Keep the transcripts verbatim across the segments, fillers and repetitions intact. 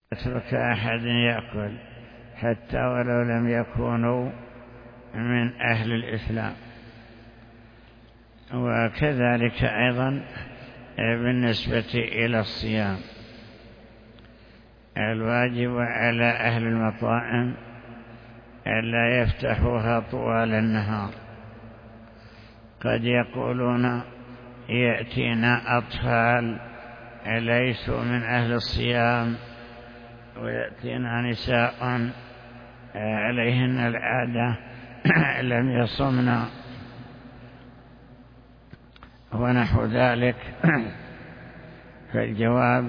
يترك أحد يأكل حتى ولو لم يكونوا من أهل الإسلام. وكذلك أيضا بالنسبة إلى الصيام، الواجب على أهل المطاعم ألا يفتحوها طوال النهار. قد يقولون يأتينا أطفال ليسوا من أهل الصيام، ويأتينا نساء عليهن العادة لم يصمن ونحو ذلك. فالجواب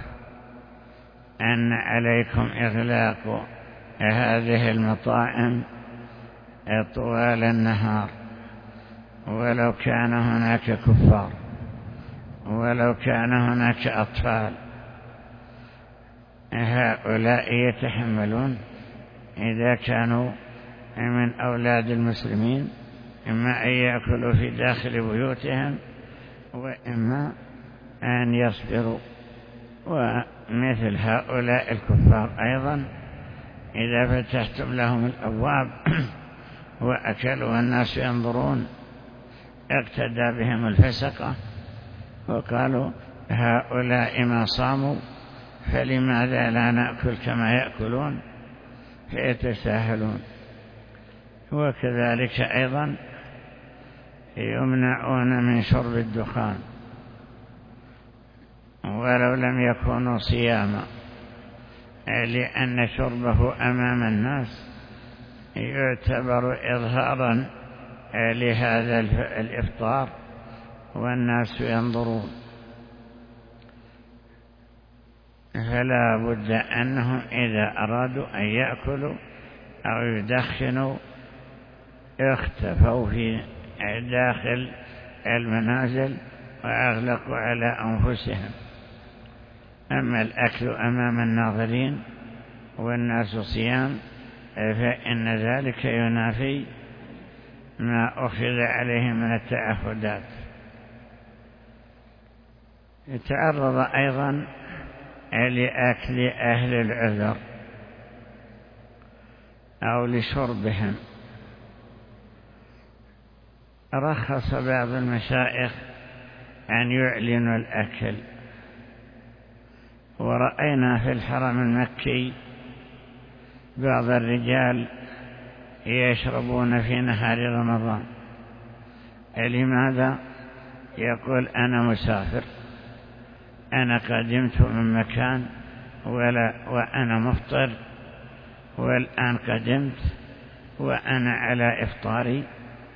أن عليكم إغلاق هذه المطاعم طوال النهار، ولو كان هناك كفار، ولو كان هناك أطفال، هؤلاء يتحملون إذا كانوا من أولاد المسلمين، إما أن يأكلوا في داخل بيوتهم وإما أن يصبروا. ومثل هؤلاء الكفار أيضا إذا فتحتم لهم الأبواب وأكلوا والناس ينظرون اقتدى بهم الفسقة وقالوا هؤلاء ما صاموا فلماذا لا نأكل كما يأكلون، فيتساهلون. وكذلك أيضا يمنعون من شرب الدخان ولو لم يكونوا صياما، لأن شربه أمام الناس يعتبر إظهارا لهذا الإفطار والناس ينظرون. فلا بد أنهم إذا أرادوا أن يأكلوا أو يدخنوا اختفوا في داخل المنازل وأغلقوا على أنفسهم. أما الأكل أمام الناظرين والناس صيام فإن ذلك ينافي ما أخذ عليه من التعهدات. يتعرض أيضا لأكل أهل العذر أو لشربهم. رخص بعض المشايخ أن يعلنوا الأكل، ورأينا في الحرم المكي بعض الرجال يشربون في نهار رمضان. لماذا؟ يقول أنا مسافر، أنا قدمت من مكان ولا وأنا مفطر، والآن قدمت وأنا على إفطاري.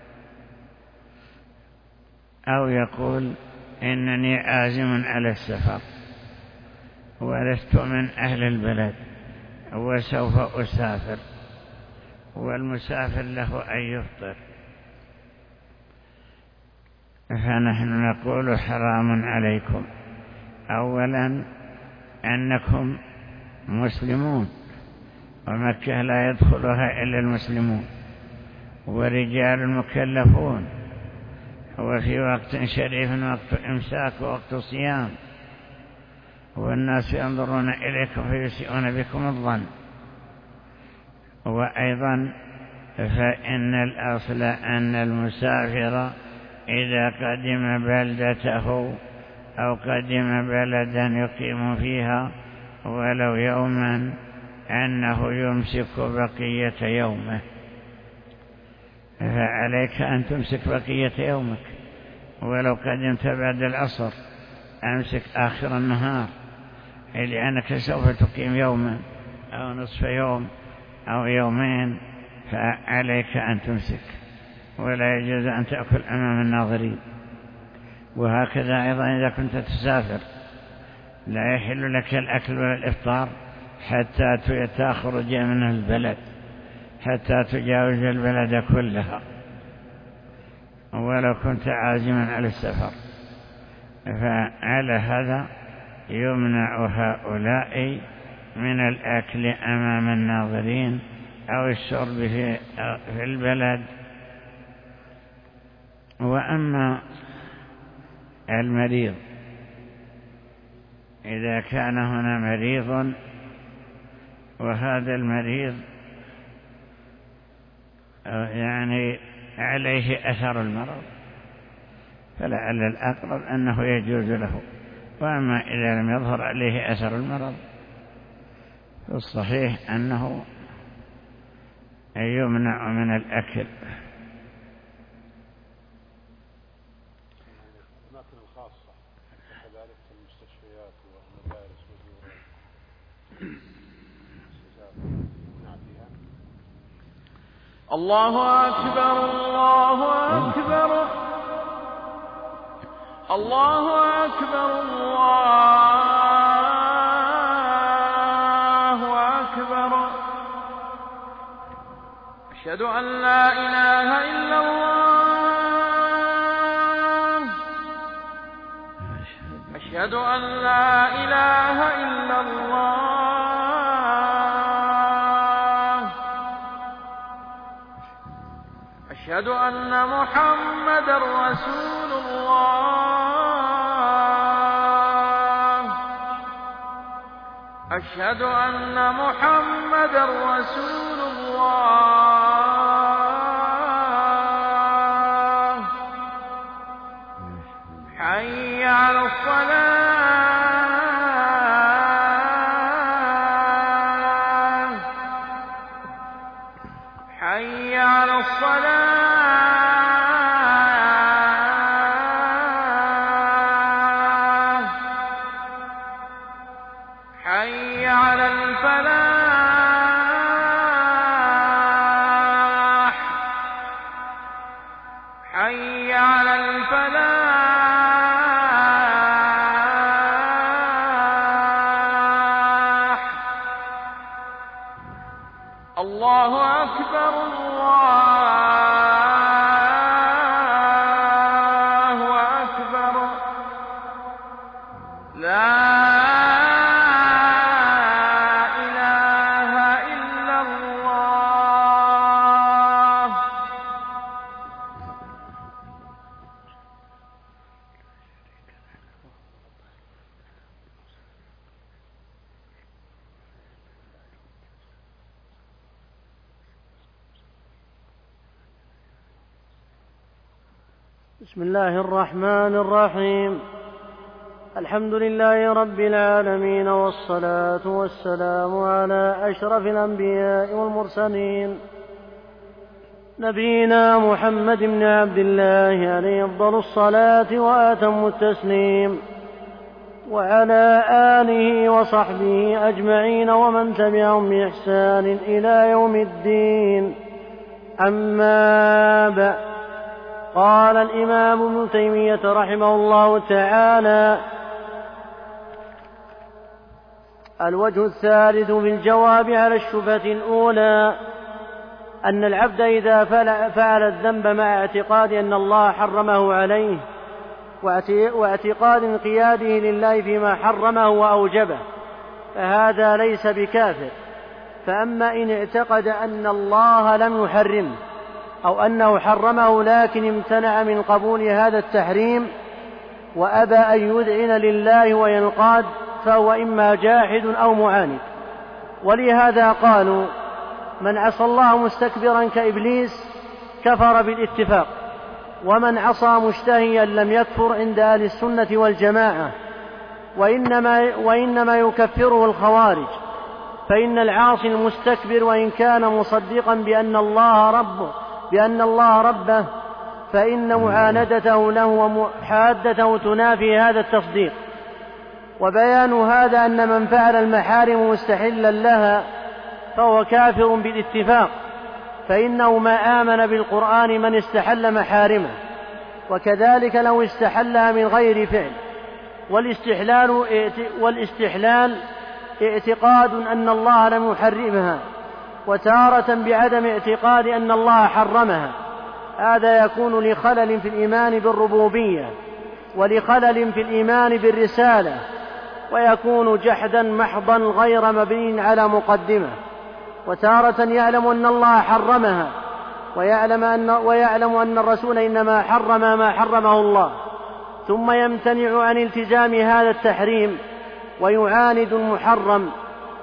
أو يقول إنني عازم على السفر ولست من أهل البلد وسوف أسافر، والمسافر له أن يفطر. فنحن نقول حرام عليكم أولا أنكم مسلمون، ومكة لا يدخلها إلا المسلمون ورجال مكلفون، وفي وقت شريف وقت إمساك ووقت صيام، والناس ينظرون إليكم فيسيئون بكم الظن. وأيضا فإن الأصل أن المسافر إذا قدم بلدته أو قدم بلدا يقيم فيها ولو يوما أنه يمسك بقية يومه، فعليك أن تمسك بقية يومك. ولو قدمت بعد العصر أمسك آخر النهار، لأنك سوف تقيم يوما أو نصف يوم أو يومين، فعليك أن تمسك، ولا يجوز أن تأكل أمام الناظرين. وهكذا أيضا إذا كنت تسافر لا يحل لك الأكل ولا الإفطار حتى تخرج من البلد، حتى تجاوز البلد كلها ولو كنت عازما على السفر. فعلى هذا يمنع هؤلاء من الأكل أمام الناظرين أو الشرب في البلد. وأما المريض إذا كان هنا مريض وهذا المريض يعني عليه أثر المرض، فلعل الأقرب أنه يجوز له. وأما إذا لم يظهر عليه أثر المرض فالصحيح أنه يمنع من الأكل. الأماكن الخاصة كذلك في المستشفيات والمدارس والمؤسسات. الله أكبر الله أكبر الله أكبر الله أكبر. أشهد أن لا إله إلا الله أشهد أن لا إله إلا الله أشهد أن محمدا رسول الله أشهد أن محمدا رسول الله. حي على الصلاة حي على الصلاة حي على الفلاح حي على الفلاح. الله أكبر الله أكبر. لا بسم الله الرحمن الرحيم. الحمد لله رب العالمين، والصلاة والسلام على أشرف الأنبياء والمرسلين نبينا محمد بن عبد الله عليه أفضل الصلاة وأتم التسليم، وعلى آله وصحبه أجمعين ومن تبعهم بإحسان إلى يوم الدين. أما بعد، قال الإمام ابن تيمية رحمه الله تعالى: الوجه الثالث في الجواب على الشبهة الأولى أن العبد إذا فعل الذنب مع اعتقاد أن الله حرمه عليه واعتقاد انقياده لله فيما حرمه وأوجبه فهذا ليس بكافر. فأما إن اعتقد أن الله لم يحرمه أو أنه حرمه لكن امتنع من قبول هذا التحريم وأبى أن يذعن لله وينقاد فهو إما جاحد أو معاند. ولهذا قالوا: من عصى الله مستكبرا كإبليس كفر بالاتفاق، ومن عصى مشتهيا لم يكفر عند أهل السنة والجماعة، وإنما, وإنما يكفره الخوارج. فإن العاصي المستكبر وإن كان مصدقا بأن الله ربه بأن الله ربه فإن معاندته له ومحادته تنافي هذا التصديق. وبيان هذا أن من فعل المحارم مستحلا لها فهو كافر بالاتفاق، فإنه ما آمن بالقرآن من استحل محارمه، وكذلك لو استحلها من غير فعل. والاستحلال, والاستحلال اعتقاد أن الله لم يحرمها، وتارة بعدم اعتقاد أن الله حرمها. هذا يكون لخلل في الإيمان بالربوبية ولخلل في الإيمان بالرسالة، ويكون جحدا محضا غير مبني على مقدمة. وتارة يعلم أن الله حرمها ويعلم أن, ويعلم أن الرسول إنما حرم ما حرمه الله، ثم يمتنع عن التزام هذا التحريم ويعاند المحرم،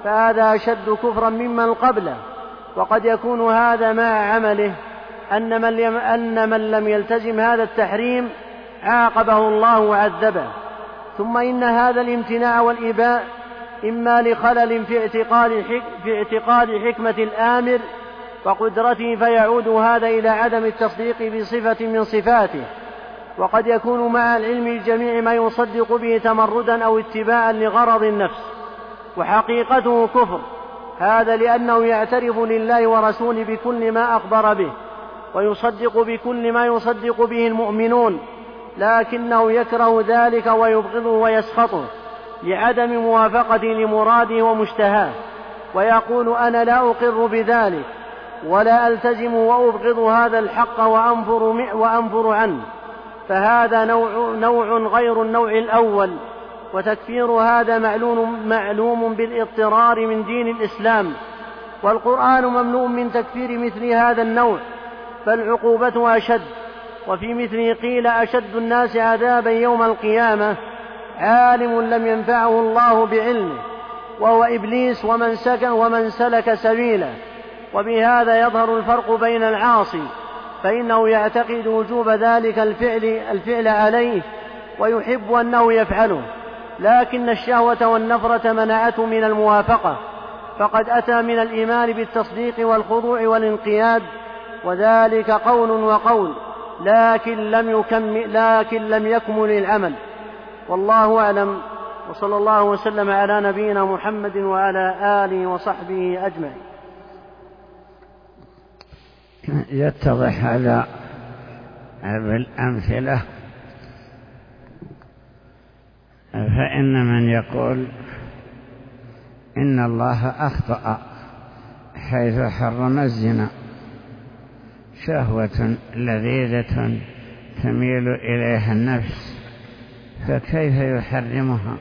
فهذا أشد كفرا ممن قبله. وقد يكون هذا مع عمله أن من, يم أن من لم يلتزم هذا التحريم عاقبه الله وعذبه. ثم إن هذا الامتناع والإباء إما لخلل في اعتقاد, في اعتقاد حكمة الآمر وقدرته، فيعود هذا إلى عدم التصديق بصفة من صفاته، وقد يكون مع العلم الجميع ما يصدق به تمردا أو اتباعا لغرض النفس، وحقيقته كفر. هذا لأنه يعترف لله ورسوله بكل ما أخبر به، ويصدق بكل ما يصدق به المؤمنون، لكنه يكره ذلك ويبغضه ويسخطه لعدم موافقة لمراده ومشتهاه، ويقول أنا لا أقر بذلك ولا ألتزم وأبغض هذا الحق وأنفر, وأنفر عنه. فهذا نوع, نوع غير النوع الأول. وتكفير هذا معلوم, معلوم بالاضطرار من دين الإسلام، والقرآن ممنوع من تكفير مثل هذا النوع، فالعقوبة أشد. وفي مثله قيل أشد الناس عذابا يوم القيامة عالم لم ينفعه الله بعلمه، وهو إبليس ومن, سكن ومن سلك سبيله. وبهذا يظهر الفرق بين العاصي، فإنه يعتقد وجوب ذلك الفعل, الفعل عليه ويحب أنه يفعله، لكن الشهوة والنفرة منعته من الموافقة، فقد أتى من الإيمان بالتصديق والخضوع والانقياد، وذلك قول وقول، لكن لم, يكمل لكن لم يكمل العمل. والله أعلم، وصلى الله وسلم على نبينا محمد وعلى آله وصحبه أجمعين. يتضح هذا بالأمثلة. فإن من يقول إن الله أخطأ حيث حرم الزنا، شهوة لذيذة تميل إليها النفس، فكيف يحرمها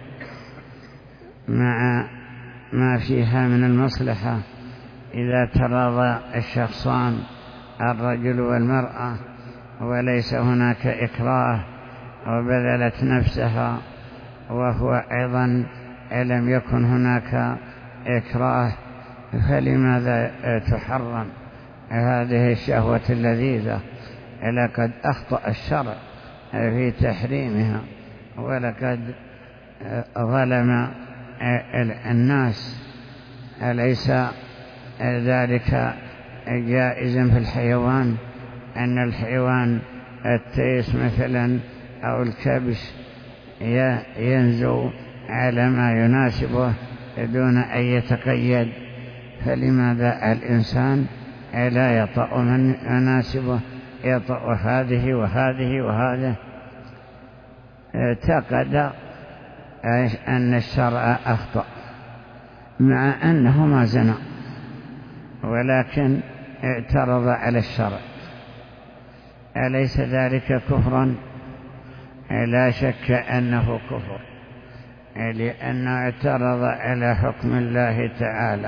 مع ما فيها من المصلحة إذا تراضى الشخصان الرجل والمرأة وليس هناك إكراه وبذلت نفسها، وهو أيضا لم يكن هناك إكراه، فلماذا تحرم هذه الشهوة اللذيذة؟ لقد أخطأ الشرع في تحريمها، ولقد ظلم الناس. أليس ذلك جائزا في الحيوان؟ أن الحيوان التيس مثلا أو الكبش ينزو على ما يناسبه دون أن يتقيد، فلماذا الإنسان لا يطأ من يناسبه؟ يطأ هذه وهذه وهذه. اعتقد أن الشرع أخطأ مع أنه ما زنى، ولكن اعترض على الشرع. أليس ذلك كفرا؟ لا شك أنه كفر، لأنه اعترض على حكم الله تعالى.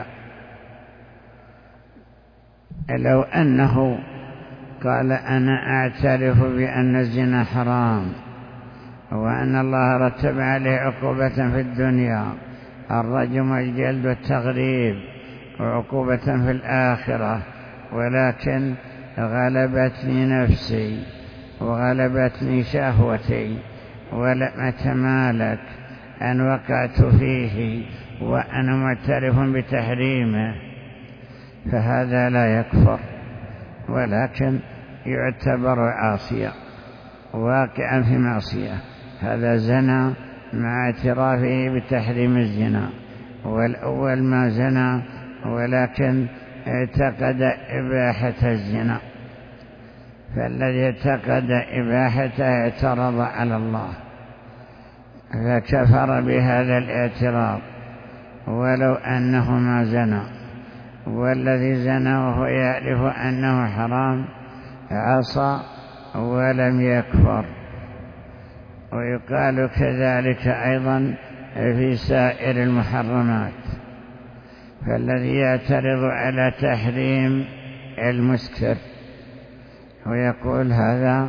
لو أنه قال أنا أعترف بأن الزنا حرام وأن الله رتب عليه عقوبة في الدنيا، الرجم والجلد والتغريب، وعقوبة في الآخرة، ولكن غلبتني نفسي وغلبتني شهوتي ولم أتمالك أن وقعت فيه وأنا معترف بتحريمه، فهذا لا يكفر، ولكن يعتبر عاصيا واقعا في معصية. هذا زنا مع اعترافه بتحريم الزنا، والأول ما زنا ولكن اعتقد إباحة الزنا، فالذي اعتقد إباحته اعترض على الله فكفر بهذا الاعتراض ولو أنه ما زنا. والذي زنى وهو يعرف أنه حرام عصى ولم يكفر. ويقال كذلك أيضا في سائر المحرمات. فالذي يعترض على تحريم المسكر ويقول هذا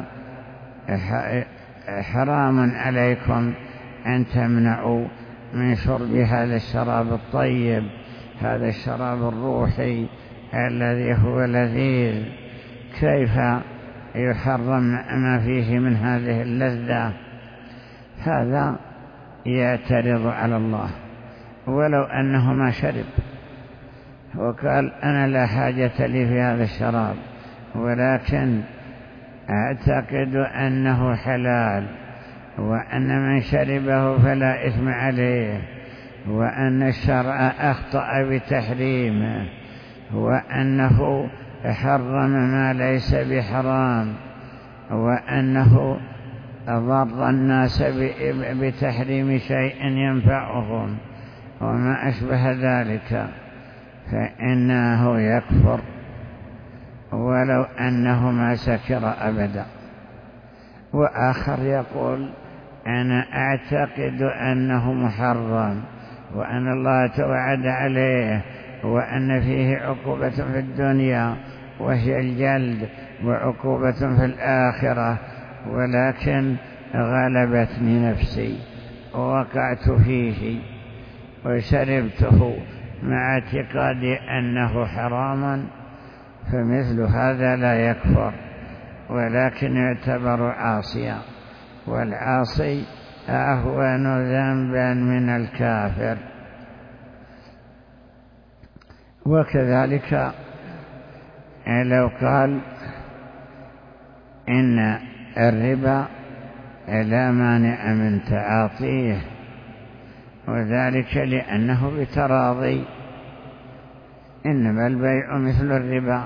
حرام عليكم أن تمنعوا من شرب هذا الشراب الطيب هذا الشراب الروحي الذي هو لذيذ كيف يحرم ما فيه من هذه اللذة؟ هذا يعترض على الله ولو أنه ما شرب وقال أنا لا حاجة لي في هذا الشراب، ولكن أعتقد أنه حلال، وأن من شربه فلا إثم عليه، وأن الشرع أخطأ بتحريمه، وأنه حرم ما ليس بحرام، وأنه ضر الناس بتحريم شيء ينفعهم وما أشبه ذلك، فإنه يكفر ولو أنه ما سكر أبدا. وآخر يقول أنا أعتقد أنه محرم، وأن الله توعد عليه، وأن فيه عقوبة في الدنيا وهي الجلد، وعقوبة في الآخرة، ولكن غلبتني نفسي ووقعت فيه وشربته مع اعتقادي أنه حراما، فمثل هذا لا يكفر ولكن يعتبر عاصيا، والعاصي أهون ذنبا من الكافر. وكذلك لو قال إن الربا لا مانع من تعاطيه، وذلك لأنه بتراضي، إنما البيع مثل الربا،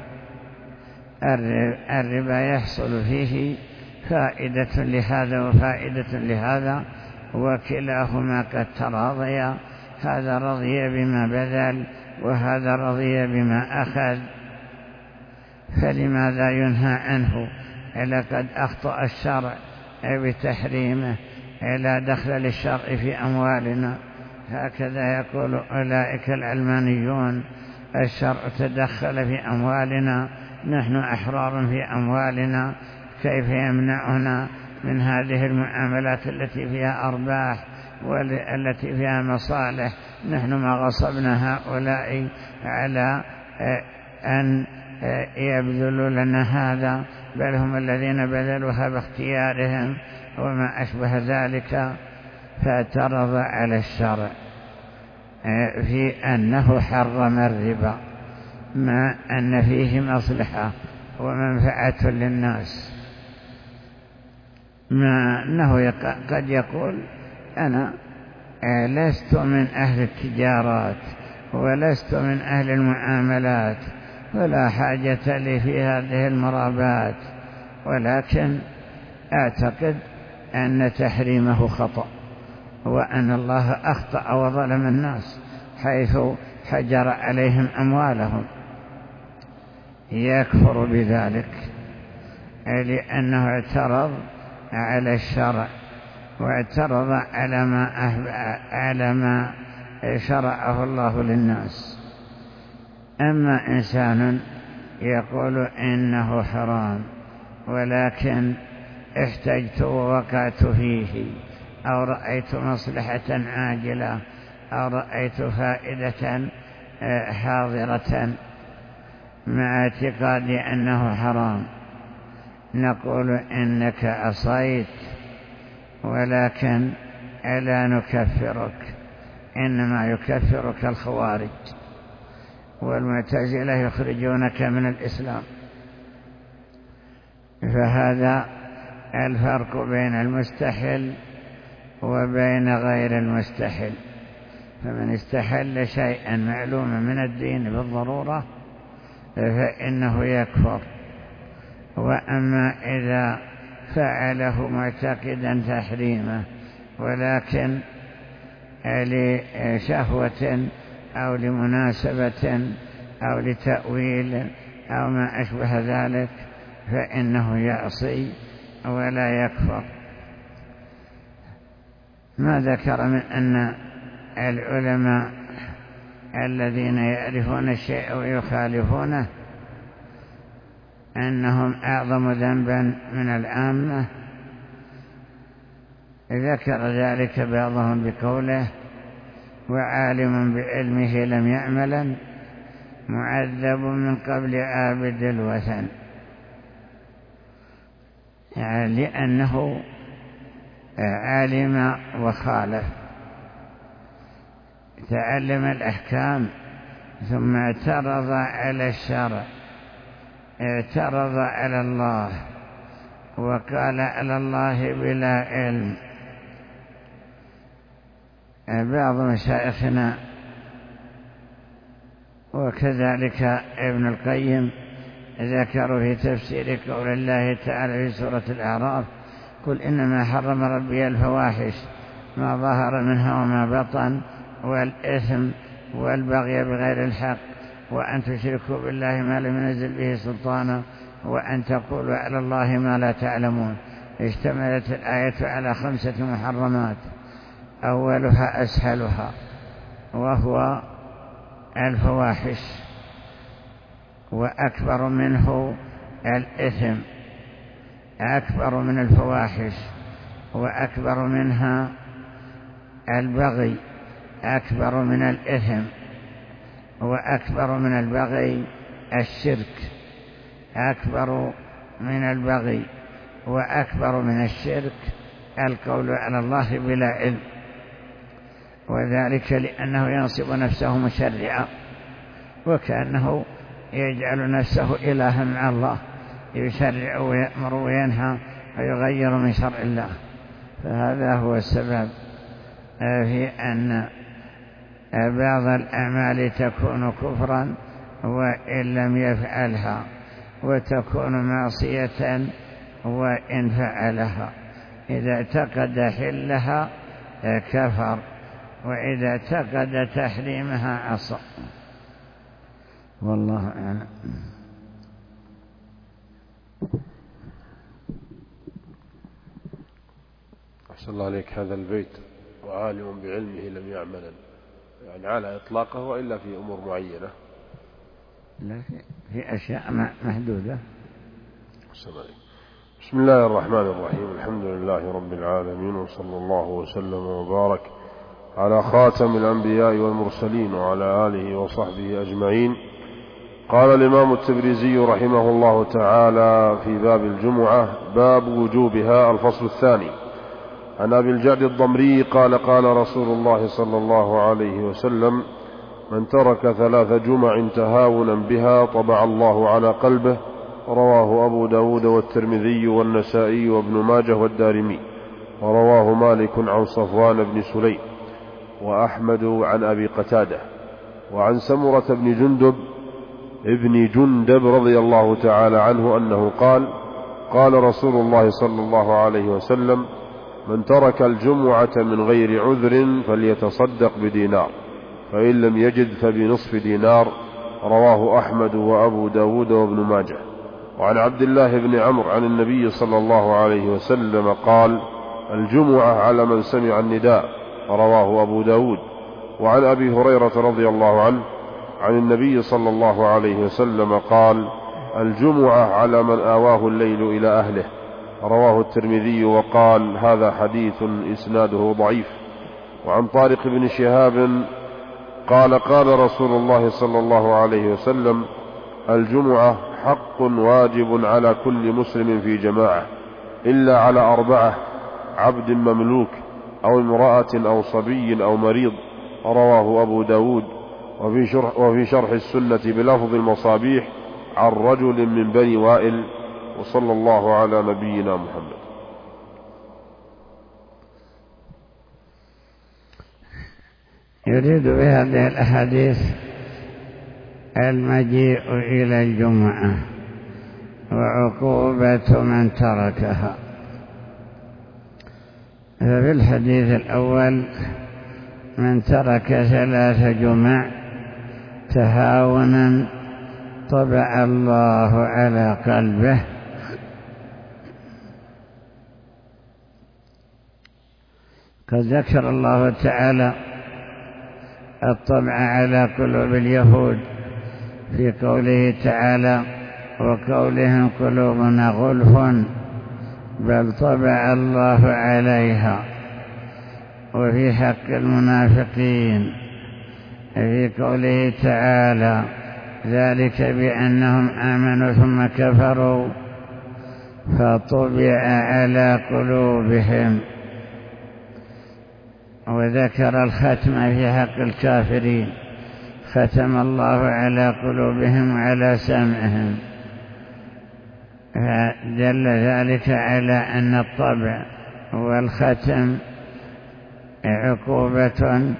الربا يحصل فيه فائدة لهذا وفائدة لهذا، وكلاهما قد تراضيا، هذا رضي بما بذل وهذا رضي بما أخذ، فلماذا ينهى عنه؟ لقد أخطأ الشرع بتحريمه، لا دخل للشرع في أموالنا، هكذا يقول أولئك العلمانيون، الشرع تدخل في أموالنا، نحن أحرار في أموالنا، كيف يمنعنا من هذه المعاملات التي فيها أرباح والتي فيها مصالح؟ نحن ما غصبنا هؤلاء على أن يبذلوا لنا هذا، بل هم الذين بذلوها باختيارهم وما أشبه ذلك. فاعترض على الشرع في أنه حرم الربا مع أن فيه مصلحة ومنفعة للناس، مع أنه قد يقول أنا لست من أهل التجارات ولست من أهل المعاملات ولا حاجة لي في هذه المرابات، ولكن أعتقد أن تحريمه خطأ، وأن الله أخطأ وظلم الناس حيث حجر عليهم أموالهم. يكفر بذلك لأنه اعترض على الشرع واعترض على ما, على ما شرعه الله للناس. أما إنسان يقول إنه حرام ولكن احتجت ووقعت فيه، أو رأيت مصلحة عاجلة، أو رأيت فائدة حاضرة مع اعتقادي أنه حرام، نقول إنك عصيت، ولكن لا نكفرك، إنما يكفرك الخوارج والمعتزلة يخرجونك من الإسلام. فهذا الفرق بين المستحل وبين غير المستحل. فمن استحل شيئا معلوما من الدين بالضرورة فإنه يكفر، وأما إذا فعله معتقدا تحريمه ولكن لشهوة أو لمناسبة أو لتأويل أو ما أشبه ذلك فإنه يعصي ولا يكفر. ما ذكر من أن العلماء الذين يعرفون الشيء ويخالفونه أنهم أعظم ذنبا من العامة، ذكر ذلك بعضهم بقوله وعالم بعلمه لم يعملا معذب من قبل عابد الوثن، يعني لأنه علم وخالف، تعلم الأحكام ثم اعترض على الشرع، اعترض على الله وقال على الله بلا علم. بعض مشايخنا وكذلك ابن القيم ذكروا في تفسير قول الله تعالى في سورة الأعراف: قل إنما حرم ربي الفواحش ما ظهر منها وما بطن والإثم والبغي بغير الحق وأن تشركوا بالله ما لم ينزل به سلطانا وأن تقولوا على الله ما لا تعلمون. اشتملت الآية على خمسة محرمات، أولها أسهلها وهو الفواحش، وأكبر منه الإثم، أكبر من الفواحش وأكبر منها البغي، أكبر من الإثم وأكبر من البغي الشرك، أكبر من البغي وأكبر من الشرك القول على الله بلا علم، وذلك لأنه ينصب نفسه مشرعا وكأنه يجعل نفسه إلها مع الله، يشرع ويأمر وينهى ويغير من شرع الله. فهذا هو السبب في أن بعض الأعمال تكون كفرا وإن لم يفعلها، وتكون معصية وإن فعلها. إذا اعتقد حلها كفر، وإذا اعتقد تحريمها عصى. والله أعلم. أحسن الله عليك. هذا البيت وعالم بعلمه لم يعملا، يعني على إطلاقه وإلا في أمور معينة؟ لا، في أشياء محدودة. أحسن عليك. بسم الله الرحمن الرحيم. الحمد لله رب العالمين، وصلى الله وسلم وبارك على خاتم الأنبياء والمرسلين وعلى آله وصحبه أجمعين. قال الإمام التبريزي رحمه الله تعالى في باب الجمعة: باب وجوبها. الفصل الثاني. عن أبي الجعد الضمري قال: قال رسول الله صلى الله عليه وسلم: من ترك ثلاث جمع تهاونا بها طبع الله على قلبه. رواه أبو داود والترمذي والنسائي وابن ماجه والدارمي، ورواه مالك عن صفوان بن سليم وأحمد عن أبي قتادة. وعن سمرة بن جندب ابن جندب رضي الله تعالى عنه أنه قال: قال رسول الله صلى الله عليه وسلم: من ترك الجمعة من غير عذر فليتصدق بدينار، فإن لم يجد فبنصف دينار. رواه أحمد وأبو داود وابن ماجه. وعن عبد الله بن عمرو عن النبي صلى الله عليه وسلم قال: الجمعة على من سمع النداء. رواه أبو داود. وعن أبي هريرة رضي الله عنه عن النبي صلى الله عليه وسلم قال: الجمعة على من آواه الليل إلى أهله. رواه الترمذي وقال: هذا حديث إسناده ضعيف. وعن طارق بن شهاب قال: قال رسول الله صلى الله عليه وسلم: الجمعة حق واجب على كل مسلم في جماعة، إلا على أربعة: عبد مملوك أو امرأة أو صبي أو مريض. رواه أبو داود. وفي شرح, وفي شرح السنة بلفظ المصابيح عن رجل من بني وائل. وصلى الله على نبينا محمد. يريد بهذه الأحاديث المجيء إلى الجمعة وعقوبة من تركها. ففي الحديث الأول: من ترك ثلاث جمع تهاونا طبع الله على قلبه. قد ذكر الله تعالى الطبع على قلوب اليهود في قوله تعالى: وقولهم قلوبنا غلف بل طبع الله عليها. وفي حق المنافقين: في قوله تعالى ذلك بأنهم آمنوا ثم كفروا فطبع على قلوبهم. وذكر الختم في حق الكافرين ختم الله على قلوبهم وعلى سمعهم، فدل ذلك على أن الطبع والختم عقوبة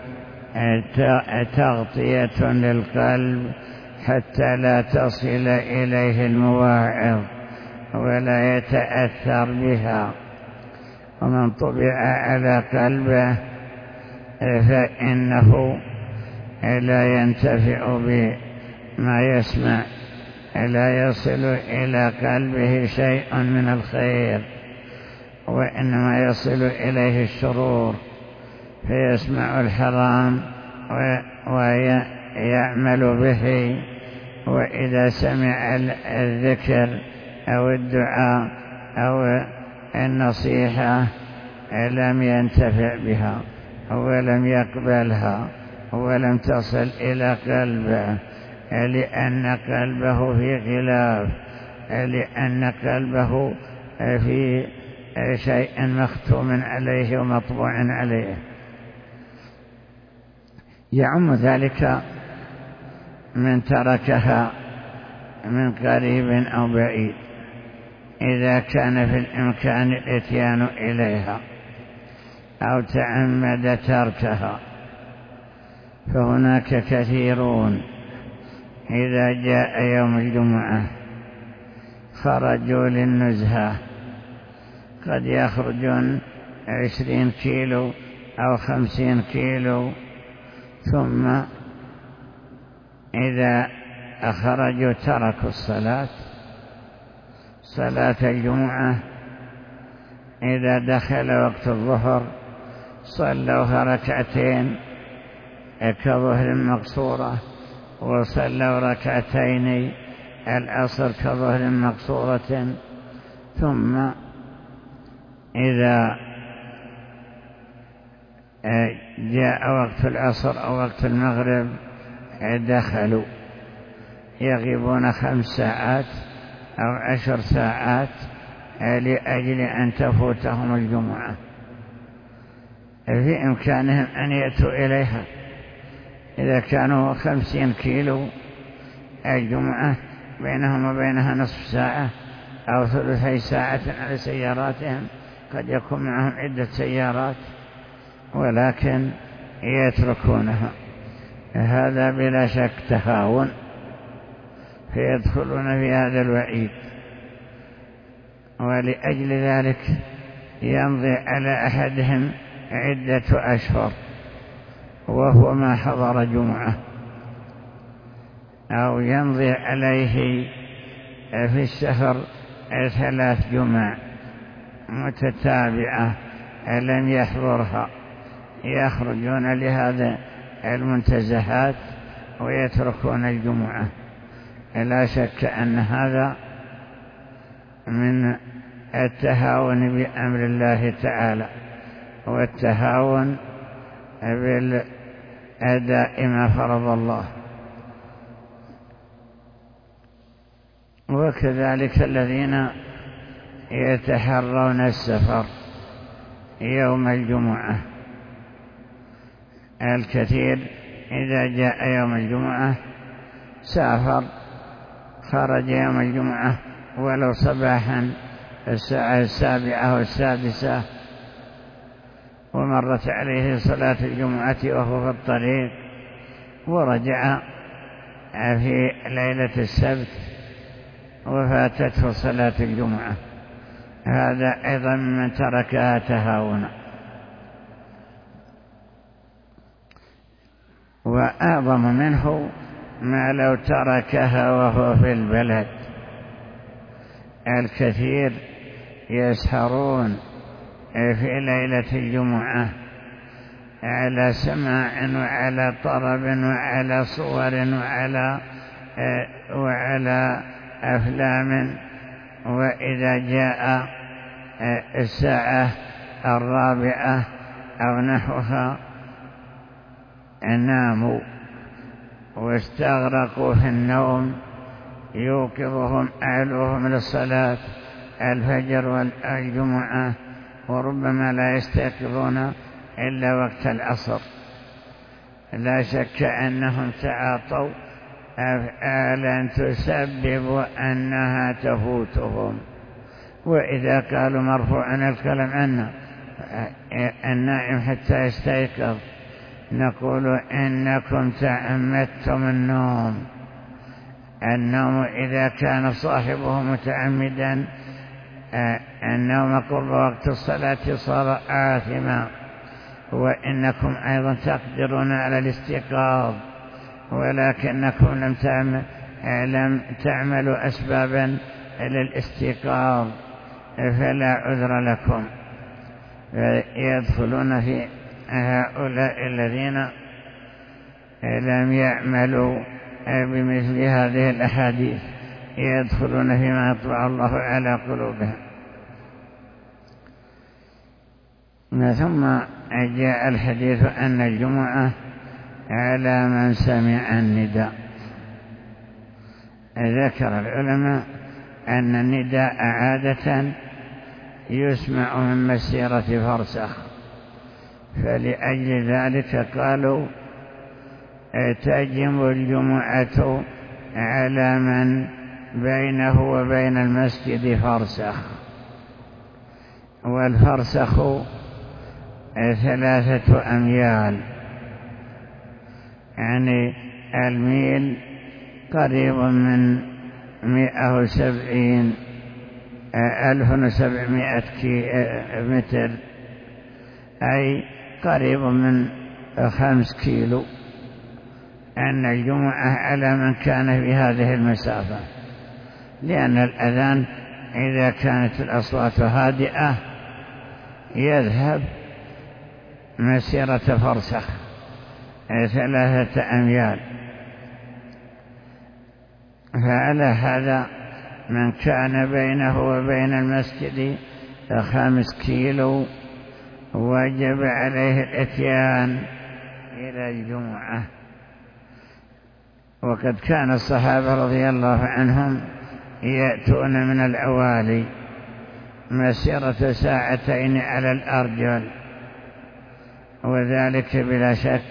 تغطية للقلب حتى لا تصل إليه المواعظ ولا يتأثر بها. ومن طبع على قلبه فإنه لا ينتفع بما يسمع، لا يصل إلى قلبه شيء من الخير، وإنما يصل إليه الشرور، فيسمع الحرام ويعمل به. وإذا سمع الذكر أو الدعاء أو النصيحة لم ينتفع بها ولم يقبلها ولم تصل إلى قلبه، لأن قلبه في غلاف، لأن قلبه في شيء مختوم عليه ومطبوع عليه. يعم ذلك من تركها من قريب أو بعيد إذا كان في الإمكان الإتيان إليها أو تعمد تركها. فهناك كثيرون إذا جاء يوم الجمعة خرجوا للنزهة، قد يخرجون عشرين كيلو أو خمسين كيلو، ثم إذا أخرجوا تركوا الصلاة صلاة الجمعة. إذا دخل وقت الظهر صلوا ركعتين كظهر مقصورة، وصلوا ركعتين العصر كظهر مقصورة، ثم إذا جاء وقت العصر أو وقت المغرب دخلوا يغيبون خمس ساعات أو عشر ساعات لأجل أن تفوتهم الجمعة. في إمكانهم أن يأتوا إليها إذا كانوا خمسين كيلو الجمعة بينهم وبينها نصف ساعة أو ثلثي ساعة على سياراتهم، قد يكون معهم عدة سيارات ولكن يتركونها. هذا بلا شك تهاون، فيدخلون في هذا الوعيد. ولأجل ذلك يمضي على أحدهم عدة أشهر وهو ما حضر جمعة، أو يمضي عليه في الشهر ثلاث جمع متتابعة لم يحضرها، يخرجون لهذا المنتزهات ويتركون الجمعة. لا شك أن هذا من التهاون بأمر الله تعالى والتهاون بالأداء ما فرض الله. وكذلك الذين يتحرون السفر يوم الجمعة، الكثير إذا جاء يوم الجمعة سافر، خرج يوم الجمعة ولو صباحا الساعة السابعة والسادسة، ومرت عليه صلاة الجمعة وهو في الطريق، ورجع في ليلة السبت وفاتته صلاة الجمعة. هذا أيضا من تركها تهاونا. وأعظم منه ما لو تركها وهو في البلد. الكثير يسهرون في ليلة الجمعة على سماع وعلى طرب وعلى صور وعلى وعلى أفلام، وإذا جاء الساعة الرابعة أو نحوها ناموا واستغرقوا في النوم يوقظهم أهلهم للصلاة الفجر والجمعة، وربما لا يستيقظون إلا وقت العصر. لا شك أنهم تعاطوا أفعالا تسبب أنها تفوتهم. وإذا قالوا مرفوع الكلام عنه النائم حتى يستيقظ، نقول إنكم تعمدتم النوم. النوم إذا كان صاحبه متعمدا النوم قرب وقت الصلاة صار آثما، وإنكم أيضا تقدرون على الاستيقاظ ولكنكم لم تعمل لم تعملوا أسبابا للاستيقاظ، فلا عذر لكم. يدخلون في هؤلاء الذين لم يعملوا بمثل هذه الأحاديث، يدخلون فيما يطبع الله على قلوبهم. ثم جاء الحديث أن الجمعة على من سمع النداء. ذكر العلماء أن النداء عادة يسمع من مسيرة فرسخ، فلأجل ذلك قالوا تجب الجمعة على من بينه وبين المسجد فرسخ. والفرسخ ثلاثة أميال، يعني الميل قريب من مئة وسبعين ألف وسبعمائة متر، أي قريب من خمس كيلو. أن الجمعة على من كان في هذه المسافة، لأن الأذان إذا كانت الأصوات هادئة يذهب مسيرة فرسخ ثلاثة أميال. فعلى هذا من كان بينه وبين المسجد خمس كيلو وجب عليه الاتيان إلى الجمعة. وقد كان الصحابة رضي الله عنهم يأتون من العوالي مسيرة ساعتين على الأرجل، وذلك بلا شك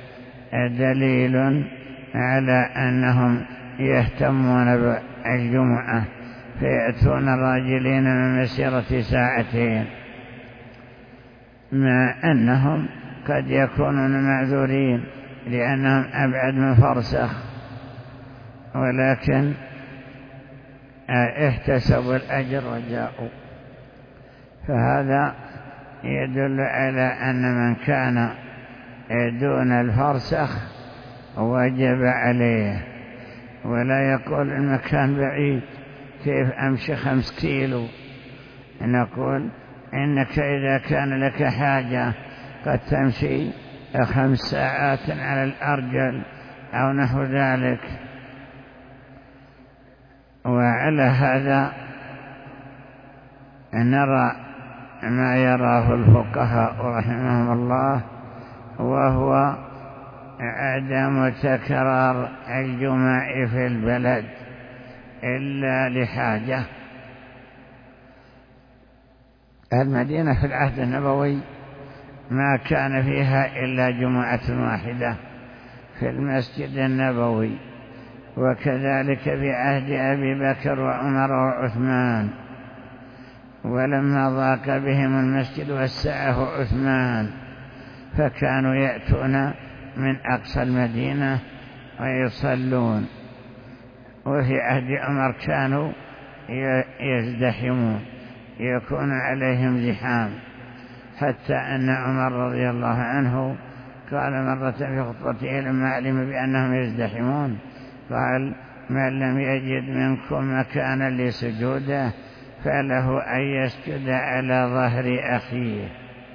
دليل على أنهم يهتمون بالجمعة، فيأتون راجلين من مسيرة ساعتين، مع أنهم قد يكونون معذورين لأنهم أبعد من فرسخ، ولكن احتسبوا الأجر وجاءوا. فهذا يدل على أن من كان دون الفرسخ وجب عليه، ولا يقول المكان بعيد كيف أمشي خمس كيلو. نقول إنك إذا كان لك حاجة قد تمشي خمس ساعات على الأرجل أو نحو ذلك. وعلى هذا نرى ما يراه الفقهاء رحمهم الله، وهو عدم تكرار الجماع في البلد إلا لحاجة. المدينة في العهد النبوي ما كان فيها إلا جمعة واحدة في المسجد النبوي، وكذلك في عهد أبي بكر وعمر وعثمان. ولما ضاق بهم المسجد وسعه عثمان فكانوا يأتون من أقصى المدينة ويصلون. وفي عهد عمر كانوا يزدحمون، يكون عليهم زحام، حتى أن عمر رضي الله عنه قال مرة في خطبته لما علم بأنهم يزدحمون، قال: من لم يجد منكم مكانا لسجوده فله أن يسجد على ظهر أخيه.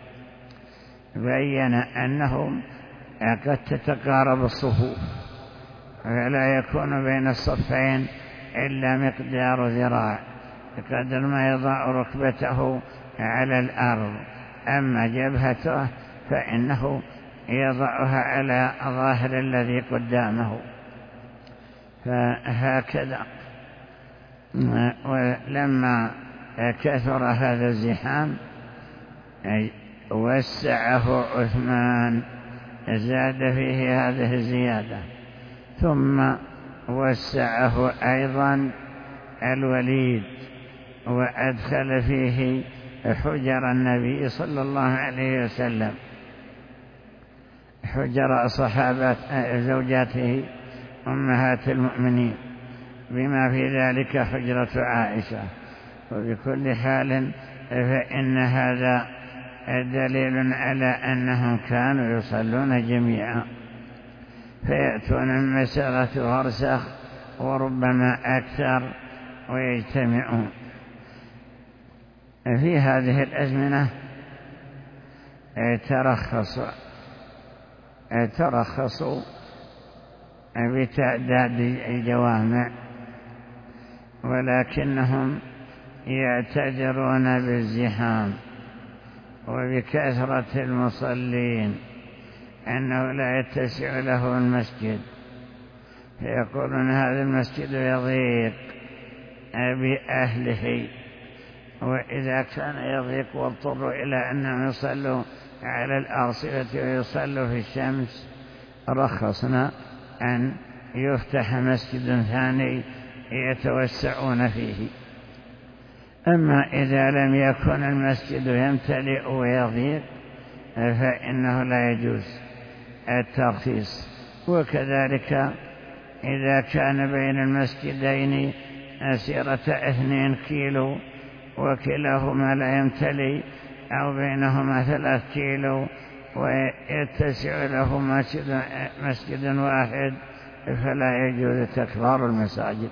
بين أنهم قد تتقارب الصفوف، فلا يكون بين الصفين إلا مقدار ذراع بقدر ما يضع ركبته على الأرض، أما جبهته فإنه يضعها على ظاهر الذي قدامه فهكذا. ولما كثر هذا الزحام وسعه عثمان، زاد فيه هذه الزيادة، ثم وسعه أيضا الوليد وأدخل فيه حجر النبي صلى الله عليه وسلم، حجر صحابة زوجاته أمهات المؤمنين، بما في ذلك حجرة عائشة. وبكل حال فإن هذا دليل على أنهم كانوا يصلون جميعا، فيأتون من مسيرة فرسخ وربما أكثر ويجتمعون. في هذه الأزمنة ترخصوا ترخصوا بتعداد الجوامع، ولكنهم يعتذرون بالزحام وبكثرة المصلين أنه لا يتسع له المسجد، فيقولون هذا المسجد يضيق بأهله، وإذا كان يضيق واضطروا إلى أنهم يصلوا على الأرصفة ويصلوا في الشمس، رخصنا أن يفتح مسجد ثاني يتوسعون فيه. أما إذا لم يكن المسجد يمتلئ ويضيق فإنه لا يجوز الترخيص. وكذلك إذا كان بين المسجدين مسيرة اثنين كيلو وكلاهما لا يمتلئ، أو بينهما ثلاث كيلو ويتسع له مسجد, مسجد واحد، فلا يجوز تكرار المساجد.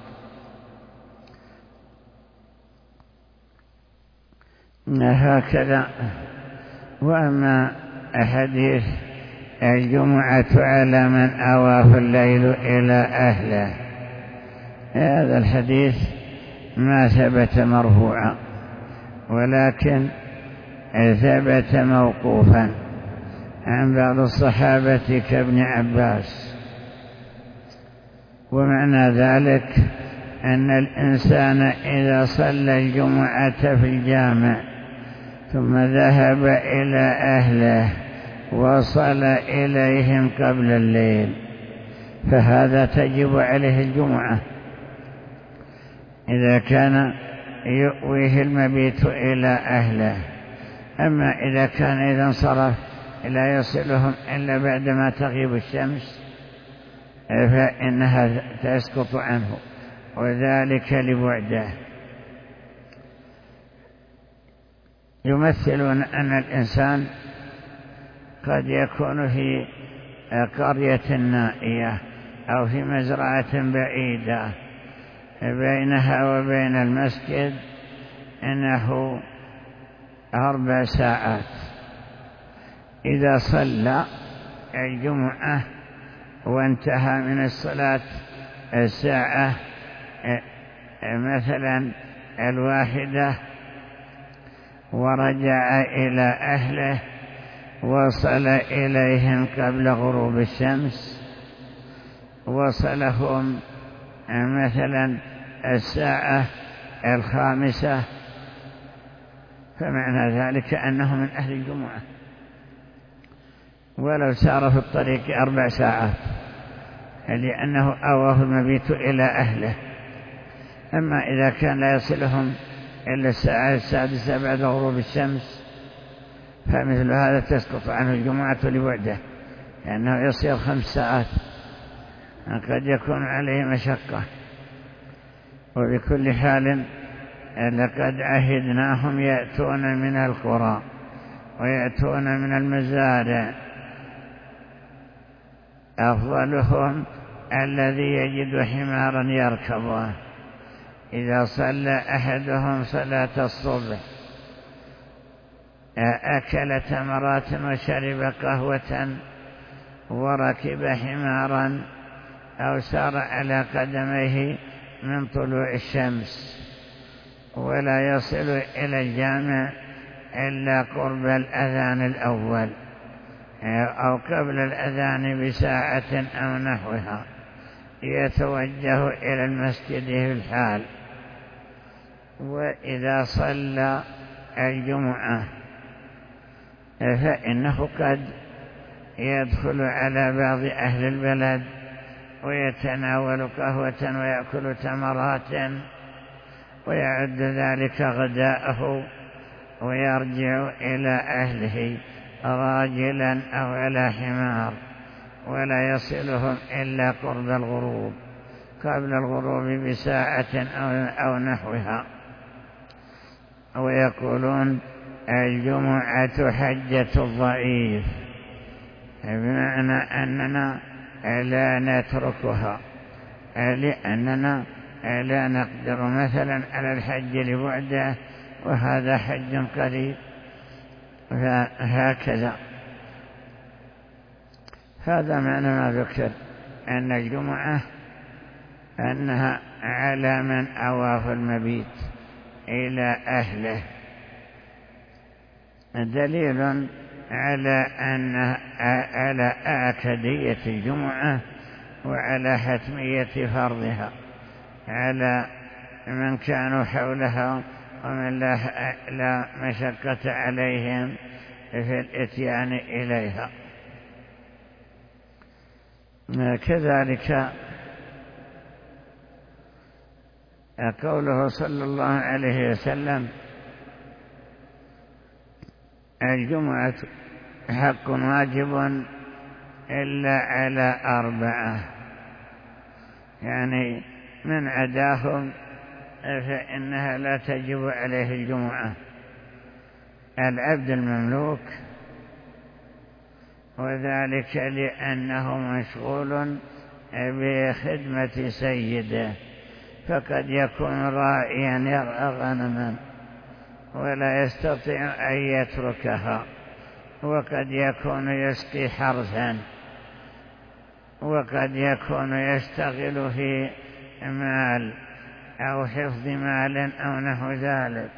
هكذا. وأما حديث الجمعة على من أواه الليل إلى أهله، هذا الحديث ما ثبت مرفوعا، ولكن ثبت موقوفا عن بعض الصحابة كابن عباس. ومعنى ذلك أن الإنسان إذا صلى الجمعة في الجامع ثم ذهب إلى أهله وصل إليهم قبل الليل، فهذا تجب عليه الجمعة إذا كان يؤويه المبيت إلى أهله. أما إذا كان إذا انصرف لا يصلهم إلا بعدما تغيب الشمس فإنها تسقط عنه، وذلك لبعده. يمثلون أن الإنسان قد يكون في قرية نائية أو في مزرعة بعيدة بينها وبين المسجد إنه أربع ساعات. إذا صلى الجمعة وانتهى من الصلاة الساعة مثلا الواحدة ورجع إلى أهله وصل إليهم قبل غروب الشمس، وصلهم مثلا الساعة الخامسة، فمعنى ذلك أنه من أهل الجمعة، ولو سار في الطريق أربع ساعات، لأنه أواه المبيت إلى أهله. أما إذا كان لا يصلهم إلا الساعة السادسة بعد غروب الشمس فمثل هذا تسقط عنه الجمعة لبعده، لأنه يصير خمس ساعات، قد يكون عليه مشقة. وبكل حال لقد عهدناهم يأتون من القرى ويأتون من المزارع، أفضلهم الذي يجد حمارا يركبه. إذا صلى أحدهم صلاة الصبح أكل تمرات وشرب قهوة وركب حمارا أو سار على قدميه من طلوع الشمس، ولا يصل إلى الجامع إلا قرب الأذان الأول أو قبل الأذان بساعة أو نحوها، يتوجه إلى المسجد في الحال. وإذا صلى الجمعة فإنه قد يدخل على بعض أهل البلد ويتناول قهوة ويأكل تمرات ويعد ذلك غداءه ويرجع إلى أهله راجلا أو على حمار، ولا يصلهم إلا قرب الغروب قبل الغروب بساعة أو نحوها. ويقولون الجمعة حجة الضعيف، بمعنى أننا لا نتركها لأننا لا نقدر مثلا على الحج لبعده وهذا حج قريب، فهكذا. هذا معنى ما ذكر أن الجمعة أنها على من أواه المبيت إلى أهله، دليل على أن على آكدية الجمعة وعلى حتمية فرضها على من كانوا حولها ومن لا, لا مشقة عليهم في الاتيان إليها. كذلك قوله صلى الله عليه وسلم الجمعة حق واجب إلا على أربعة، يعني من عداهم فإنها لا تجب عليه الجمعة: العبد المملوك، وذلك لأنه مشغول بخدمة سيده، فقد يكون راعيا يرعى غنما ولا يستطيع أن يتركها، وقد يكون يسقي حرثا، وقد يكون يشتغل في مال أو حفظ مال أو نحو ذلك.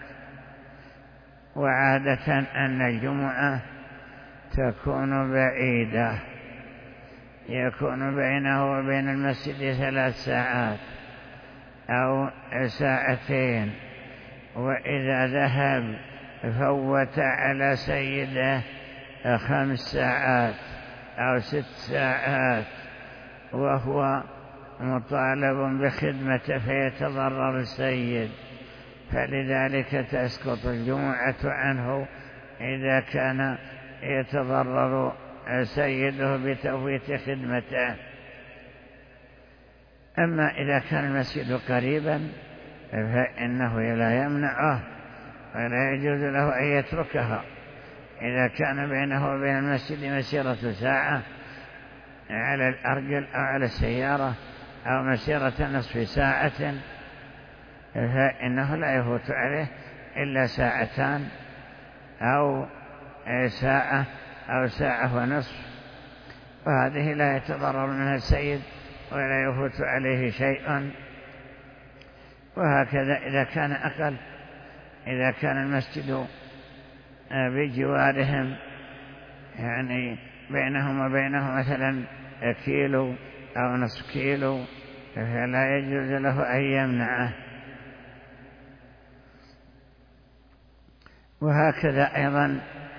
وعادة أن الجمعة تكون بعيدة، يكون بينه وبين المسجد ثلاث ساعات أو ساعتين، وإذا ذهب فوت على سيده خمس ساعات أو ست ساعات وهو مطالب بخدمته فيتضرر السيد، فلذلك تسقط الجمعة عنه إذا كان يتضرر سيده بتفويت خدمته. أما إذا كان المسجد قريبا فإنه لا يمنعه ولا يجوز له أن يتركها. إذا كان بينه وبين المسجد مسيرة ساعة على الأرجل أو على السيارة أو مسيرة نصف ساعة فإنه لا يفوت عليه إلا ساعتان أو ساعة أو ساعة ونصف، وهذه لا يتضرر منها السيد ولا يفوت عليه شيء. وهكذا إذا كان أقل، إذا كان المسجد بجوارهم يعني بينهم وبينه مثلا كيلو أو نصف كيلو فلا يجوز له أن يمنعه. وهكذا أيضا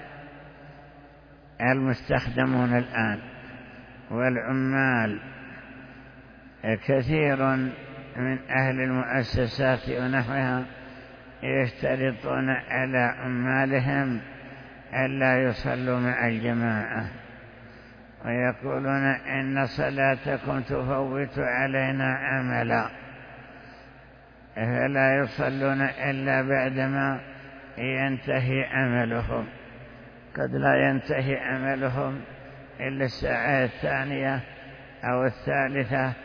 المستخدمون الآن والعمال، كثير من أهل المؤسسات ونحوها يشترطون على عمالهم ألا يصلوا مع الجماعة، ويقولون إن صلاتكم تفوت علينا عملا، فلا يصلون إلا بعدما ينتهي عملهم. قد لا ينتهي عملهم إلا الساعة الثانية أو الثالثة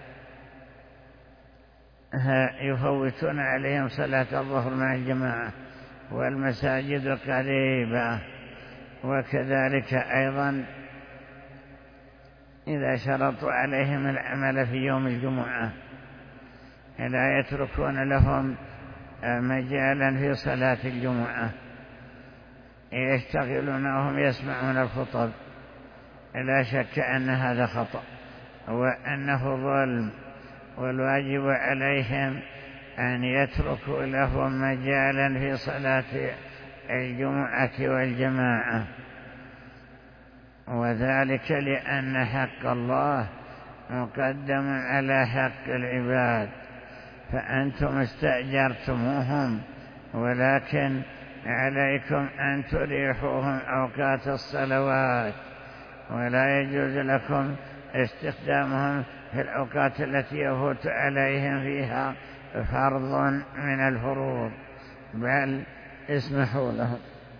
يفوتون عليهم صلاة الظهر مع الجماعة والمساجد قريبة. وكذلك أيضا إذا شرطوا عليهم العمل في يوم الجمعة لا يتركون لهم مجالا في صلاة الجمعة، يشتغلون وهم يسمعون الخطب. لا شك أن هذا خطأ، وأنه ظلم، والواجب عليهم أن يتركوا لهم مجالا في صلاة الجمعة والجماعة، وذلك لأن حق الله مقدم على حق العباد، فأنتم استأجرتموهم، ولكن عليكم أن تريحوهم أوقات الصلوات، ولا يجوز لكم استخدامهم في الأوقات التي يفوت عليهم فيها فرض من الفروض، بل اسمحوا لهم.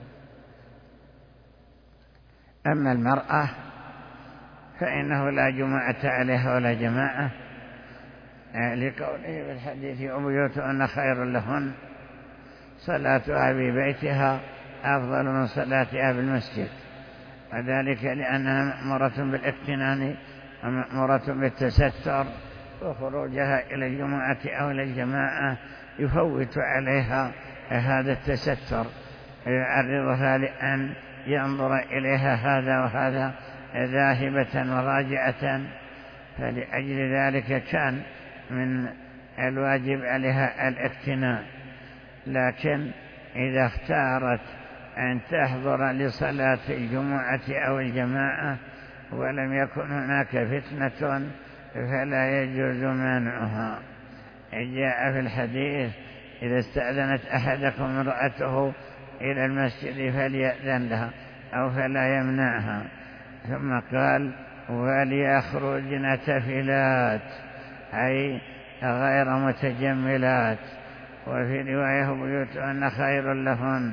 أما المرأة فإنه لا جمعة عليها ولا جماعة، لقوله في الحديث وبيوتهن خير لهن، صلاتها في بيتها أفضل من صلاتها في المسجد، وذلك لأنها مأمورة بالاقتنان ومأمورة بالتستر، وخروجها إلى الجمعة أو إلى الجماعة يفوت عليها هذا التستر، يعرضها لأن ينظر إليها هذا وهذا ذاهبة وراجعة، فلأجل ذلك كان من الواجب عليها الاقتناء. لكن إذا اختارت أن تحضر لصلاة الجمعة أو الجماعة ولم يكن هناك فتنة فلا يجوز منعها. جاء في الحديث إذا استأذنت أحدكم امرأته إلى المسجد فليأذن لها أو فلا يمنعها، ثم قال وليخرجن تفلات أي غير متجملات، وفي رواية بيوتهن خير لهن.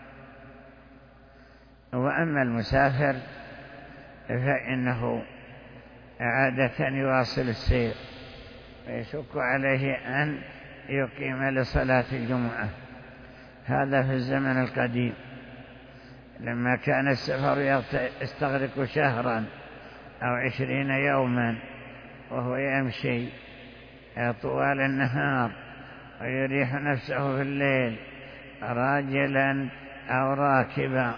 وأما المسافر فإنه عادة يواصل السير، ويشك عليه أن يقيم لصلاة الجمعة. هذا في الزمن القديم لما كان السفر يستغرق شهرا أو عشرين يوما وهو يمشي طوال النهار ويريح نفسه في الليل راجلا أو راكبا،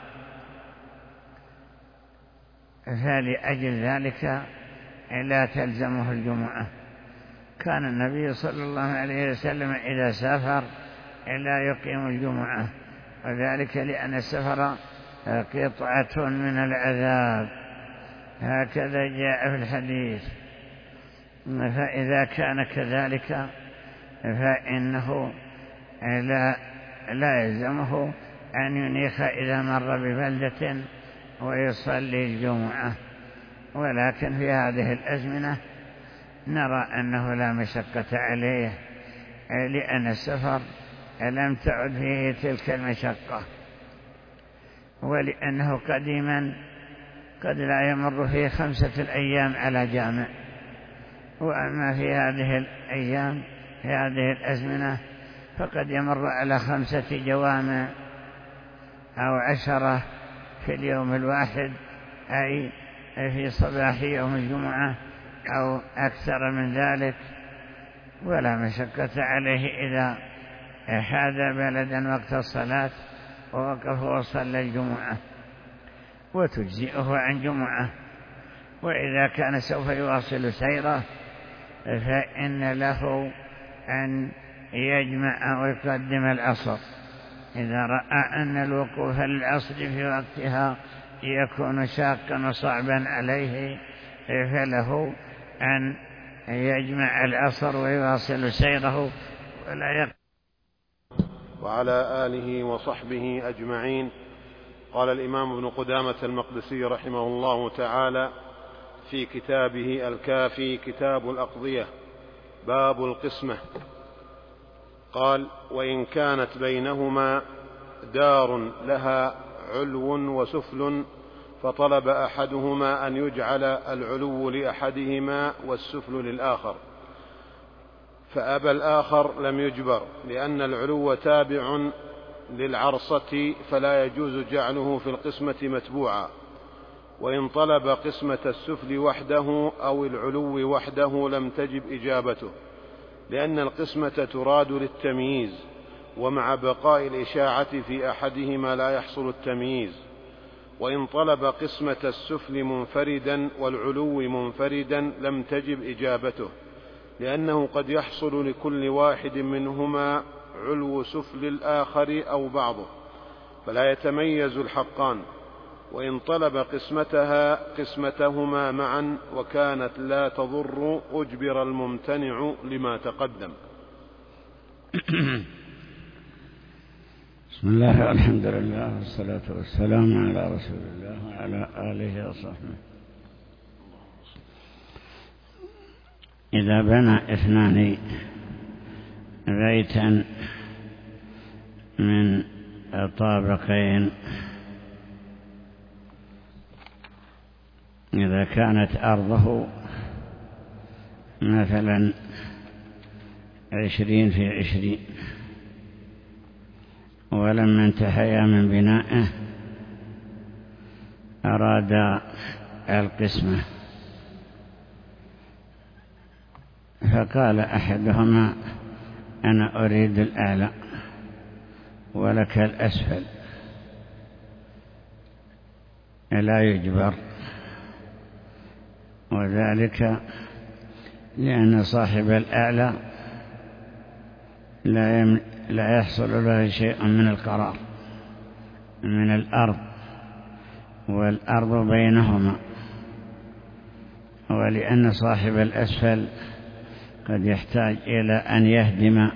فلأجل ذلك لا تلزمه الجمعة. كان النبي صلى الله عليه وسلم إذا سافر لا يقيم الجمعة، وذلك لأن السفر قطعة من العذاب، هكذا جاء في الحديث. فإذا كان كذلك فإنه لا, لا يلزمه أن ينيخ إذا مر ببلدة ويصلي الجمعة. ولكن في هذه الأزمنة نرى أنه لا مشقة عليه، لأن السفر لم تعد فيه تلك المشقة، ولأنه قديما قد لا يمر فيه خمسة الأيام على جامع، وأما في هذه الأيام في هذه الأزمنة فقد يمر على خمسة جوامع أو عشرة في اليوم الواحد، أي في صباح يوم الجمعة أو أكثر من ذلك، ولا مشقة عليه إذا حاذى بلدا وقت الصلاة ووقف وصلى الجمعة، وتجزئه عن جمعة. وإذا كان سوف يواصل سيره فإن له أن يجمع ويقدم العصر إذا رأى أن الوقوف للعصر في وقتها يكون شاقا وصعبا عليه، فله أن يجمع العصر ويواصل سيره ولا يقف. وعلى آله وصحبه أجمعين. قال الإمام ابن قدامة المقدسي رحمه الله تعالى في كتابه الكافي كتاب الأقضية باب القسمة، قال: وإن كانت بينهما دار لها علو وسفل فطلب أحدهما أن يجعل العلو لأحدهما والسفل للآخر، فأبى الآخر لم يجبر، لأن العلو تابع للعرصة فلا يجوز جعله في القسمة متبوعا. وإن طلب قسمة السفل وحده أو العلو وحده لم تجب إجابته، لأن القسمة تراد للتمييز، ومع بقاء الإشاعة في أحدهما لا يحصل التمييز. وإن طلب قسمة السفل منفردا والعلو منفردا لم تجب إجابته، لأنه قد يحصل لكل واحد منهما علو سفل الآخر أو بعضه، فلا يتميز الحقان. وإن طلب قسمتها قسمتهما معا وكانت لا تضر أجبر الممتنع لما تقدم. بسم الله والحمد لله والصلاة والسلام على رسول الله وعلى آله وصحبه. إذا بنى اثنان بيتا من طابقين، إذا كانت أرضه مثلا عشرين في عشرين ولما انتهيا من بنائه أراد القسمة، فقال أحدهما أنا أريد الأعلى ولك الأسفل، لا يجبر، وذلك لأن صاحب الأعلى لا, يم... لا يحصل له شيء من القرار من الأرض، والأرض بينهما، ولأن صاحب الأسفل قد يحتاج إلى أن يهدم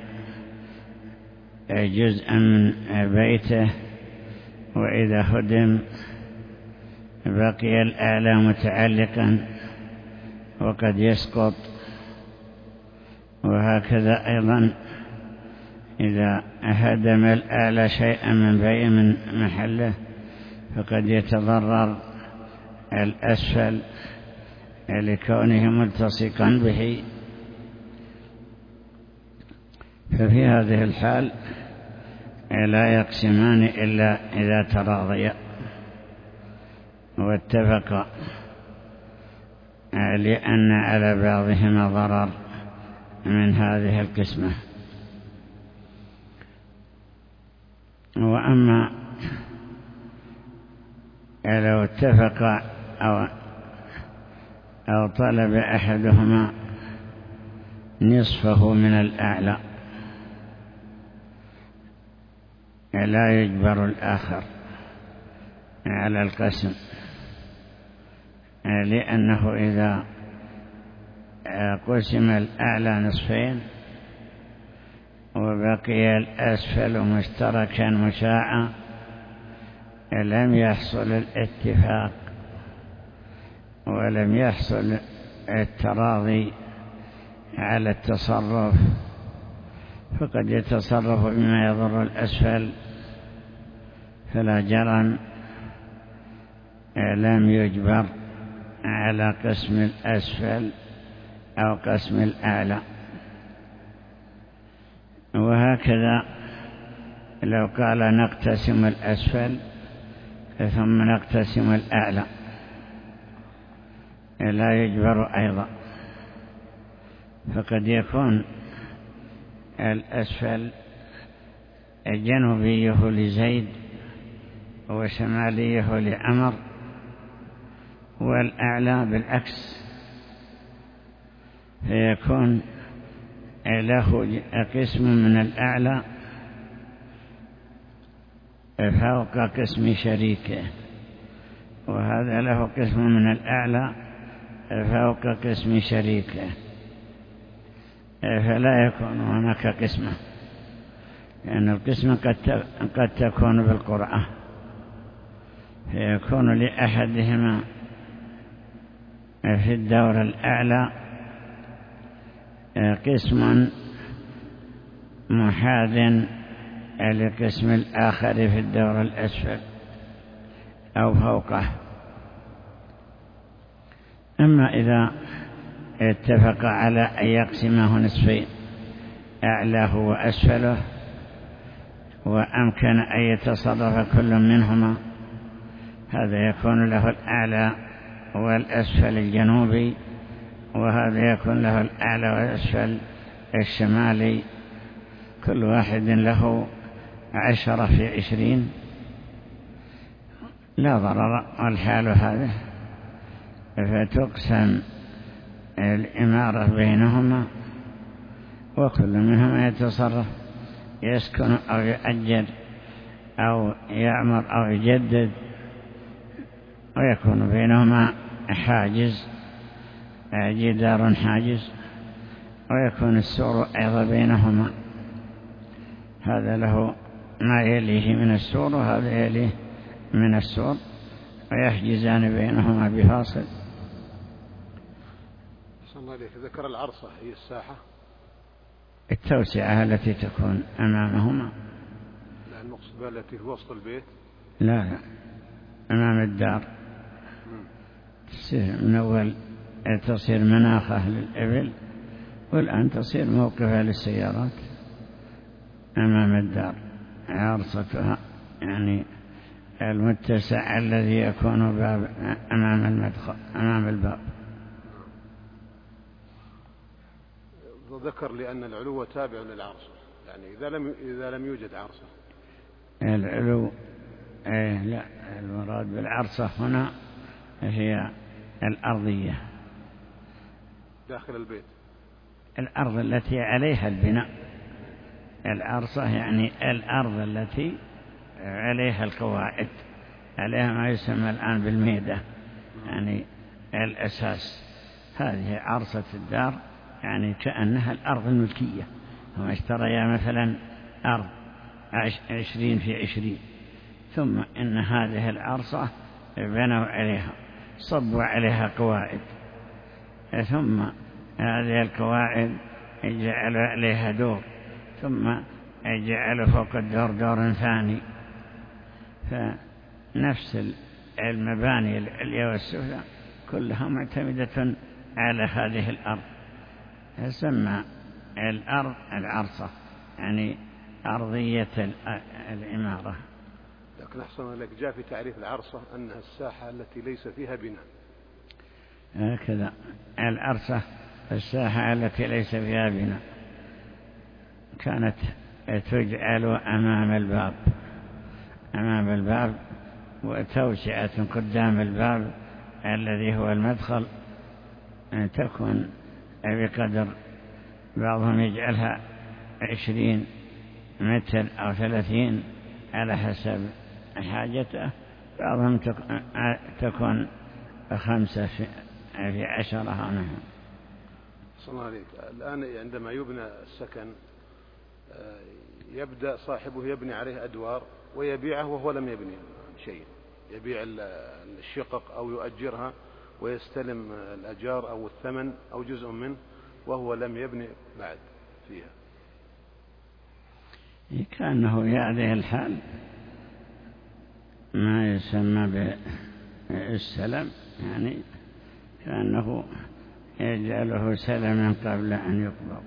جزءا من بيته، وإذا هدم بقي الأعلى متعلقا وقد يسقط. وهكذا أيضا إذا هدم الأعلى شيئا من بيئة من محله فقد يتضرر الأسفل لكونه ملتصقا به. ففي هذه الحال لا يقسمان إلا إذا تراضيا واتفقا، لأن على بعضهما ضرر من هذه القسمة. وأما لو اتفق أو, أو طلب أحدهما نصفه من الأعلى لا يجبر الآخر على القسم، لأنه إذا قسم الأعلى نصفين وبقي الأسفل مشتركا مشاعا لم يحصل الاتفاق ولم يحصل التراضي على التصرف، فقد يتصرف بما يضر الأسفل، فلا جرم لم يجبر على قسم الأسفل أو قسم الأعلى. وهكذا لو قال نقتسم الأسفل ثم نقتسم الأعلى لا يجبر أيضا، فقد يكون الأسفل جنوبيه لزيد وشماليه لعمر، والأعلى بالعكس، فيكون له قسم من الأعلى فوق قسم شريكه، وهذا له قسم من الأعلى فوق قسم شريكه، فلا يكون هناك قسمة، لأن القسمة قد قد تكون بالقرعة، فيكون لأحدهما في الدور الأعلى قسم محاذ لقسم الآخر في الدور الأسفل أو فوقه. أما إذا اتفق على أن يقسمه نصفين أعلاه وأسفله وأمكن أن يتصرف كل منهما، هذا يكون له الأعلى والأسفل الجنوبي، وهذا يكون له الأعلى والأسفل الشمالي، كل واحد له عشرة في عشرين، لا ضرر والحال هذا، فتقسم الإمارة بينهما وكل منهما يتصرف، يسكن أو يؤجر أو يعمر أو يجدد، ويكون بينهما حاجز، جدار حاجز، ويكون السور أيضا بينهما، هذا له ما يليه من السور وهذا يليه من السور، ويحجزان بينهما بفاصل. صلى الله عليه ذكر العرصة هي الساحة، التوسعة التي تكون أمامهما. لا المقصود التي في وسط البيت، لا لا أمام الدار، تصير من أول تصير مناخة للإبل، والآن تصير موقفة للسيارات أمام الدار، عرصتها يعني المتسع الذي يكون باب أمام المدخل أمام الباب. وذكر لأن العلو تابع للعرصة، يعني إذا لم إذا لم يوجد عرصة العلو إيه لا، المراد بالعرصة هنا هي الأرضية داخل البيت، الأرض التي عليها البناء. العرصة يعني الأرض التي عليها القواعد، عليها ما يسمى الآن بالميدة، يعني الأساس. هذه عرصة الدار، يعني كأنها الأرض الملكية. هم اشتريا مثلا أرض عشرين في عشرين، ثم إن هذه العرصة بنوا عليها، صبوا عليها قواعد، ثم هذه القواعد جعلوا عليها دور، ثم جعلوا فوق الدور دور ثاني. فنفس المباني العليا والسفلى كلها معتمدة على هذه الأرض، تسمى الأرض العرصة، يعني أرضية الإمارة. لكن أحسن لك جاء في تعريف العرصة أنها الساحة التي ليس فيها بناء، هكذا العرصة الساحة التي ليس فيها بناء، كانت تجعل أمام الباب أمام الباب وتوسعة قدام الباب الذي هو المدخل، تكون بقدر، بعضهم يجعلها عشرين متر أو ثلاثين على حسب حاجته، بعضهم تكون خمسة في عشرة منهم. صلى الله عليك. الآن عندما يبنى السكن يبدأ صاحبه يبني عليه أدوار ويبيعه وهو لم يبني شيء، يبيع الشقق أو يؤجرها ويستلم الأجار أو الثمن أو جزء منه وهو لم يبني بعد فيها. كأنه هذه الحال ما يسمى بالسلم، يعني كأنه يجعله سلما قبل أن يقبض،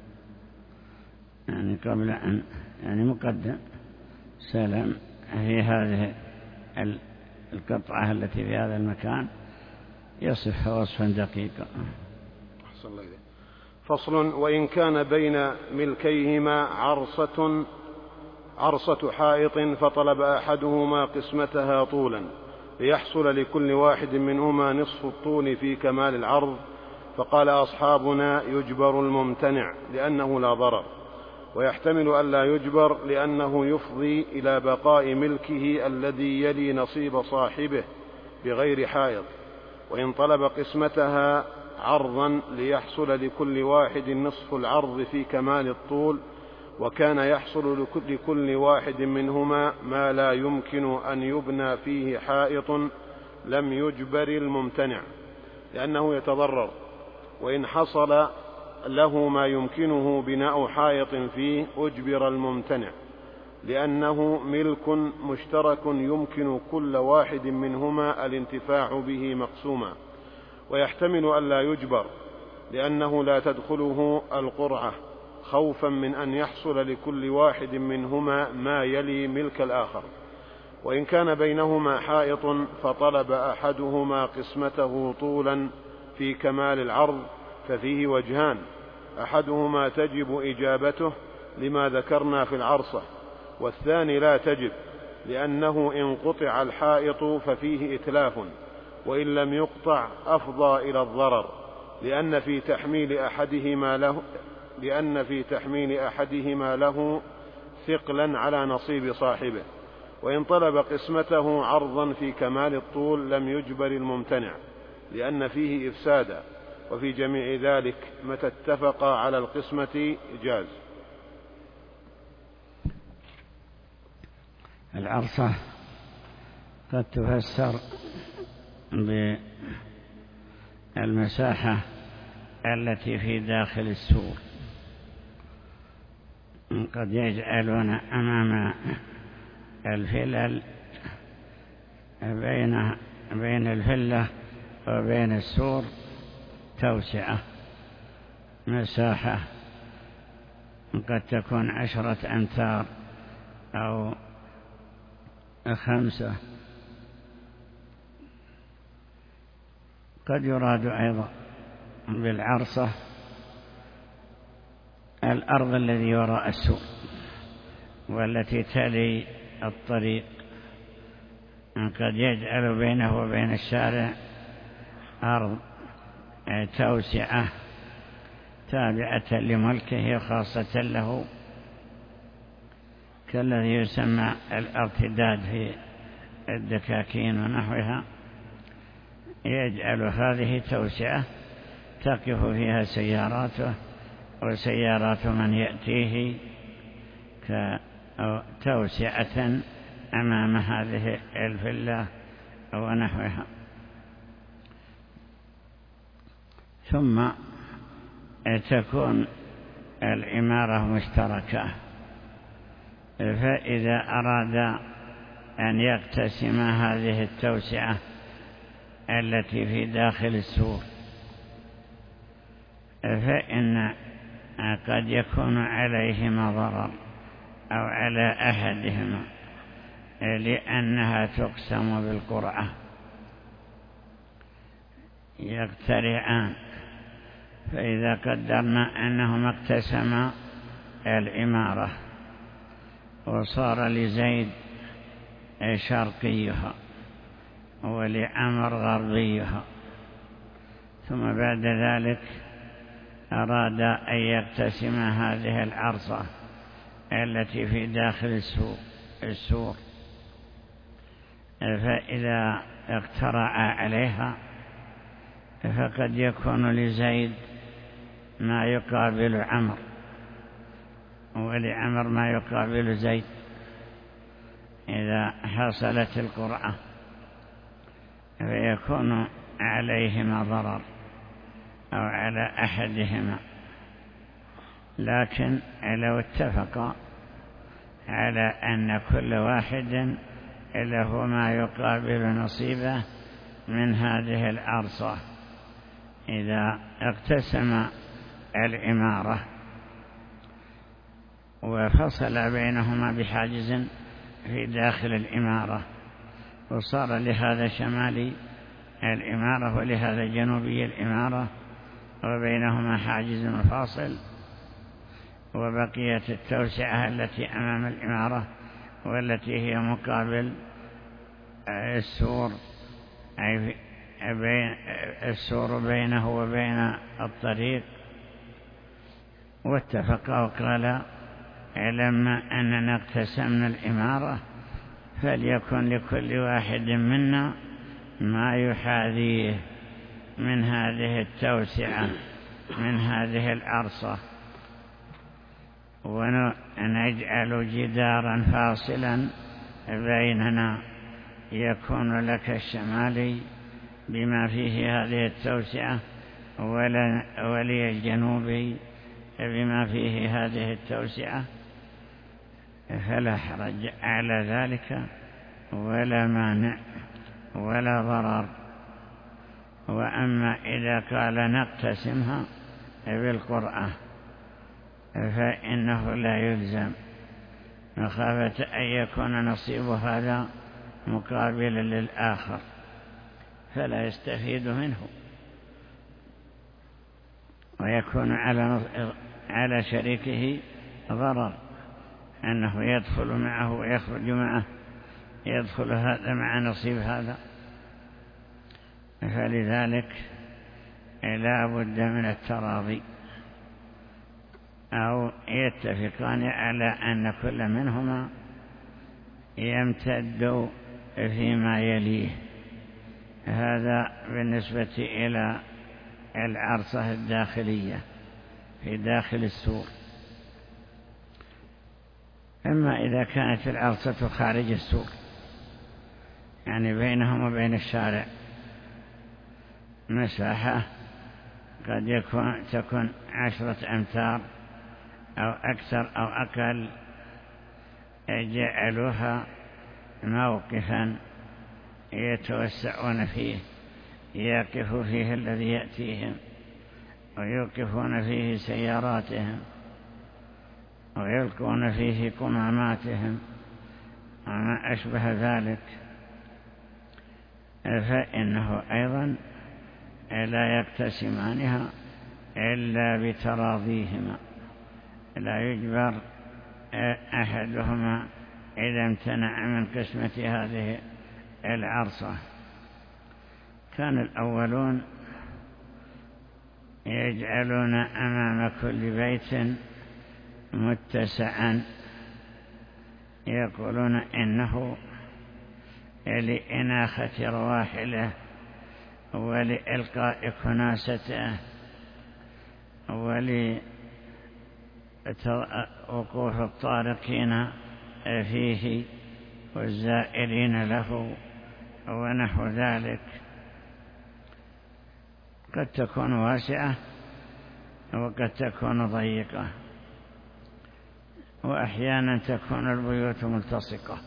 يعني قبل أن يعني مقدم سلم في هذه القطعة التي في هذا المكان، يصفها وصفا دقيقا. أحسن الله إليك. فصل: وإن كان بين ملكيهما عرصة عرصة حائط فطلب أحدهما قسمتها طولا ليحصل لكل واحد منهما نصف الطول في كمال العرض، فقال أصحابنا: يجبر الممتنع لأنه لا ضرر، ويحتمل ألا يجبر لأنه يفضي إلى بقاء ملكه الذي يلي نصيب صاحبه بغير حائط. وإن طلب قسمتها عرضا ليحصل لكل واحد نصف العرض في كمال الطول، وكان يحصل لكل واحد منهما ما لا يمكن أن يبنى فيه حائط، لم يجبر الممتنع لأنه يتضرر. وإن حصل له ما يمكنه بناء حائط فيه أجبر الممتنع لأنه ملك مشترك يمكن كل واحد منهما الانتفاع به مقسوما. ويحتمل ألا يجبر لأنه لا تدخله القرعة خوفا من أن يحصل لكل واحد منهما ما يلي ملك الآخر. وإن كان بينهما حائط فطلب أحدهما قسمته طولا في كمال العرض ففيه وجهان: أحدهما تجب إجابته لما ذكرنا في العرصة، والثاني لا تجب لأنه إن قطع الحائط ففيه إتلاف، وإن لم يقطع أفضى إلى الضرر، لأن في تحميل أحدهما له لأن في تحميل أحدهما له ثقلا على نصيب صاحبه، وإن طلب قسمته عرضا في كمال الطول لم يجبر الممتنع لأن فيه إفسادا، وفي جميع ذلك متى اتفق على القسمة جاز. العرصة قد تفسر بالمساحة التي في داخل السور، قد يجعلون أمام الفلل بين بين الفلة وبين السور توسعة، مساحة قد تكون عشرة أمتار أو خمسة. قد يراد أيضا بالعرصة الأرض الذي وراء السور والتي تلي الطريق، قد يجعل بينه وبين الشارع أرض توسعة تابعة لملكه خاصة له، كالذي يسمى الارتداد في الدكاكين ونحوها، يجعل هذه توسعة تقف فيها سياراته وسيارات من يأتيه كتوسعة أمام هذه الفلة ونحوها. ثم تكون العمارة مشتركة، فإذا أراد أن يقتسم هذه التوسعة التي في داخل السور فإن قد يكون عليهما ضرر أو على أحدهما لأنها تقسم بالقرعة، يقترعان. فإذا قدرنا أنهما اقتسما العمارة وصار لزيد شرقيها ولعمر غربيها، ثم بعد ذلك أراد أن يقتسم هذه العرصة التي في داخل السور, السور فإذا اقترع عليها فقد يكون لزيد ما يقابل عمر ولعمر ما يقابل زيد إذا حصلت القرعة، فيكون عليهما ضرر أو على أحدهما. لكن لو اتفق على أن كل واحد له ما يقابل نصيبه من هذه العرصة، إذا اقتسم العمارة وفصل بينهما بحاجز في داخل العمارة، وصار لهذا شمالي العمارة ولهذا جنوبي العمارة وبينهما حاجز فاصل، وبقيت التوسعة التي أمام العمارة والتي هي مقابل السور، أي بين السور بينه وبين الطريق. واتفق وقال لما أننا اقتسمنا العمارة فليكن لكل واحد منا ما يحاذيه من هذه التوسعة من هذه العرصة، ونجعل جدارا فاصلا بيننا، يكون لك الشمالي بما فيه هذه التوسعة ولي الجنوبي بما فيه هذه التوسعة، فلا حرج على ذلك ولا مانع ولا ضرر. وأما إذا قال نقتسمها بالقرعة فإنه لا يلزم، مخافة أن يكون نصيب هذا مقابلا للآخر فلا يستفيد منه، ويكون على على شريكه ضرر أنه يدخل معه ويخرج معه يدخل هذا مع نصيب هذا. فلذلك لا بد من التراضي، أو يتفقان على أن كل منهما يمتد فيما يليه. هذا بالنسبة إلى العرصة الداخلية في داخل السور. أما إذا كانت العرصة خارج السور، يعني بينهم وبين الشارع مساحة قد يكون تكون عشرة أمتار أو أكثر أو أقل، جعلوها موقفا يتوسعون فيه، يقف فيه الذي يأتيهم ويوقفون فيه سياراتهم ويلقون فيه قماماتهم وما أشبه ذلك، فإنه أيضا لا يقتسمانها إلا بتراضيهما، لا يجبر أحدهما إذا امتنع من قسمة هذه العرصة. كان الأولون يجعلون أمام كل بيت متسعا، يقولون إنه لإناخة رواحله ولإلقاء كناسته ولوقوف الطارقين فيه والزائرين له ونحو ذلك. قد تكون واسعة وقد تكون ضيقة، وأحيانا تكون البيوت ملتصقة،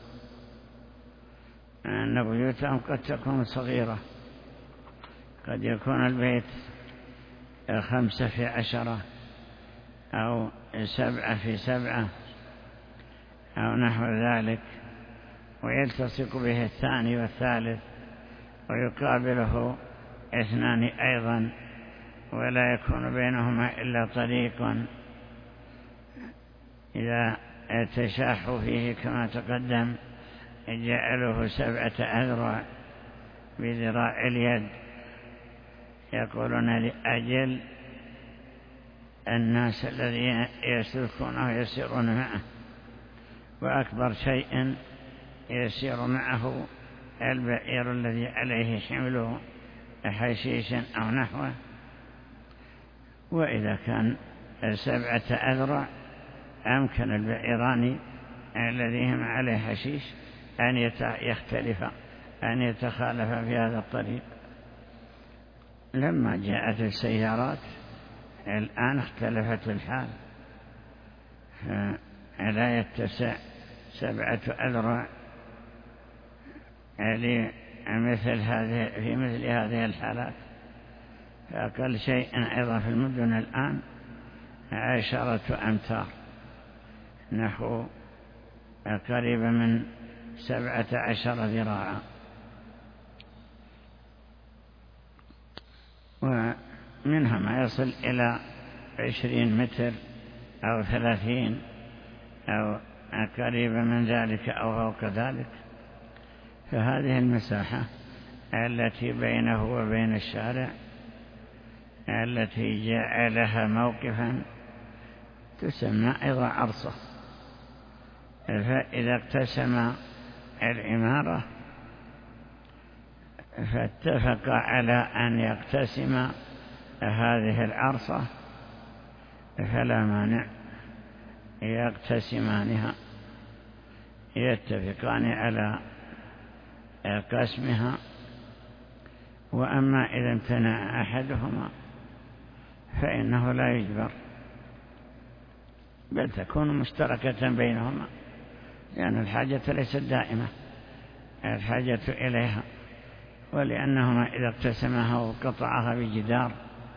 أن بيوتهم قد تكون صغيرة، قد يكون البيت خمسة في عشرة أو سبعة في سبعة أو نحو ذلك، ويلتصق به الثاني والثالث ويقابله اثنان أيضا، ولا يكون بينهما إلا طريق إذا تشاحوا فيه كما تقدم جعلوه سبعة أذرع بذراع اليد، يقولون لأجل الناس الذين يسلكونه يسيرون معه، وأكبر شيء يسير معه البعير الذي عليه حمله حشيشا أو نحوه. وإذا كان سبعة أذرع أمكن البعيران الذين هم عليه حشيش أن يختلفا، أن يتخالفا في هذا الطريق. لما جاءت السيارات الآن اختلفت الحال، فلا يتسع سبعة أذرع مثل هذه في مثل هذه الحالات. فأقل شيء أيضا في المدن الآن عشرة أمتار، نحو قريبا من سبعة عشر ذراعا. ومنها ما يصل إلى عشرين متر أو ثلاثين أو قريبا من ذلك أو فوق ذلك. فهذه المساحة التي بينه وبين الشارع التي جعلها موقفا تسمى أيضا عرصة. فإذا اقتسم العمارة فاتفق على أن يقتسم هذه العرصة فلا مانع يقتسمانها، يتفقان على قسمها. وأما إذا امتنع أحدهما فإنه لا يجبر، بل تكون مشتركة بينهما، لأن يعني الحاجة ليست دائمة، الحاجة إليها. ولأنهما إذا اقتسمها وقطعها بجدار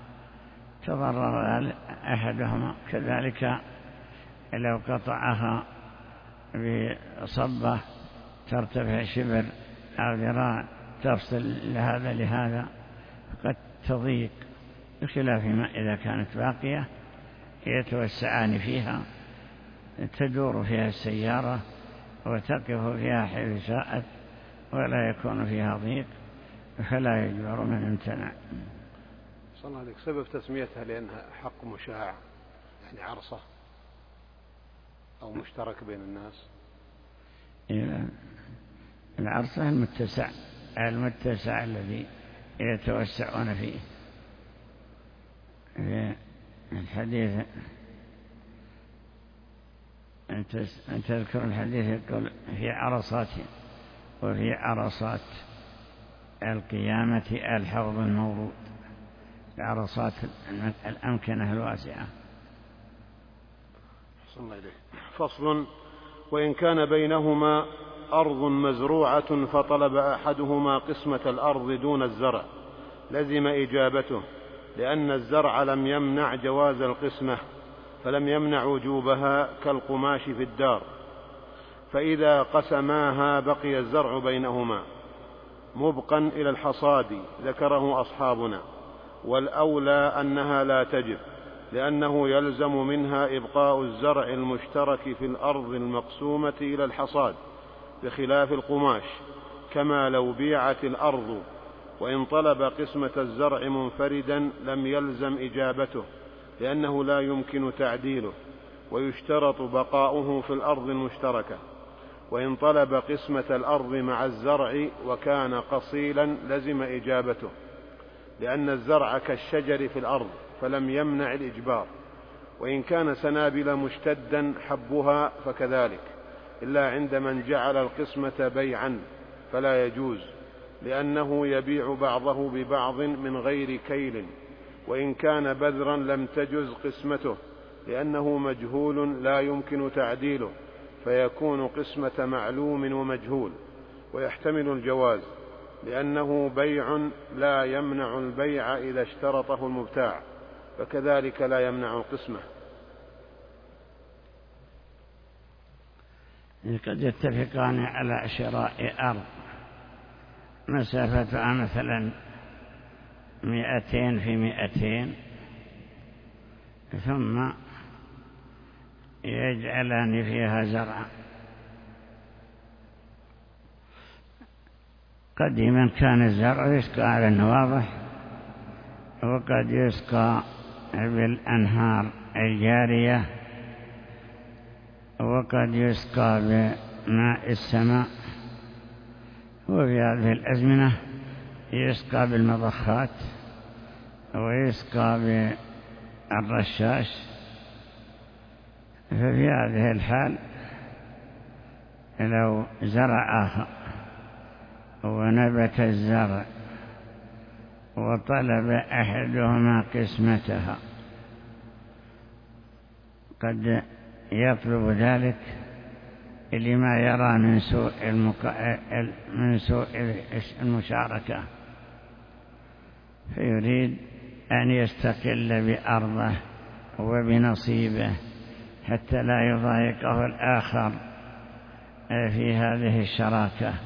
تضرر أحدهما، كذلك لو قطعها بصبة ترتفع شبر أو ذراع تفصل لهذا لهذا فقد تضيق، بخلاف ما إذا كانت باقية يتوسعان فيها، تدور فيها السيارة وتقف فيها حيث شاءت ولا يكون فيها ضيق فلا يجبر من امتنع. صلى الله عليك. سبب تسميتها لأنها حق مشاع، يعني عرصة أو مشترك بين الناس. العرصة المتسع المتسع الذي يتوسعون فيه. في الحديث أن تذكر الحديث يقول في عرصات وفي عرصات القيامة الحوض المورود، عرصات الأمكنة الواسعة. فصل: وإن كان بينهما أرض مزروعة فطلب أحدهما قسمة الأرض دون الزرع لزم إجابته، لأن الزرع لم يمنع جواز القسمة فلم يمنع وجوبها كالقماش في الدار، فإذا قسماها بقي الزرع بينهما مبقا إلى الحصاد ذكره أصحابنا، والأولى أنها لا تجب، لأنه يلزم منها إبقاء الزرع المشترك في الأرض المقسومة إلى الحصاد بخلاف القماش، كما لو بيعت الأرض وإن طلب قسمة الزرع منفردا لم يلزم إجابته، لأنه لا يمكن تعديله ويشترط بقاؤه في الأرض المشتركة. وإن طلب قسمة الأرض مع الزرع وكان قصيلا لزم إجابته، لأن الزرع كالشجر في الأرض فلم يمنع الإجبار. وإن كان سنابل مشتدا حبها فكذلك، إلا عند من جعل القسمة بيعا فلا يجوز، لأنه يبيع بعضه ببعض من غير كيل. وإن كان بذرا لم تجز قسمته، لأنه مجهول لا يمكن تعديله، فيكون قسمة معلوم ومجهول، ويحتمل الجواز، لأنه بيع لا يمنع البيع إذا اشترطه المبتاع، فكذلك لا يمنع القسمة. قد يتفقان على شراء أرض مسافتها مثلا مئتين في مئتين، ثم يجعلان فيها زرعا. قديما كان الزرع يسقى على النواضح، وقد يسقى بالأنهار الجارية، وقد يسقى بماء السماء، وفي هذه الأزمنة يسقى بالمضخات ويسقى بالرشاش. ففي هذه الحال لو زرع آخر ونبت الزرع وطلب أحدهما قسمتها، قد يطلب ذلك لما يرى من سوء, المق... من سوء المشاركة، فيريد أن يستقل بأرضه وبنصيبه حتى لا يضايقه الآخر في هذه الشراكة.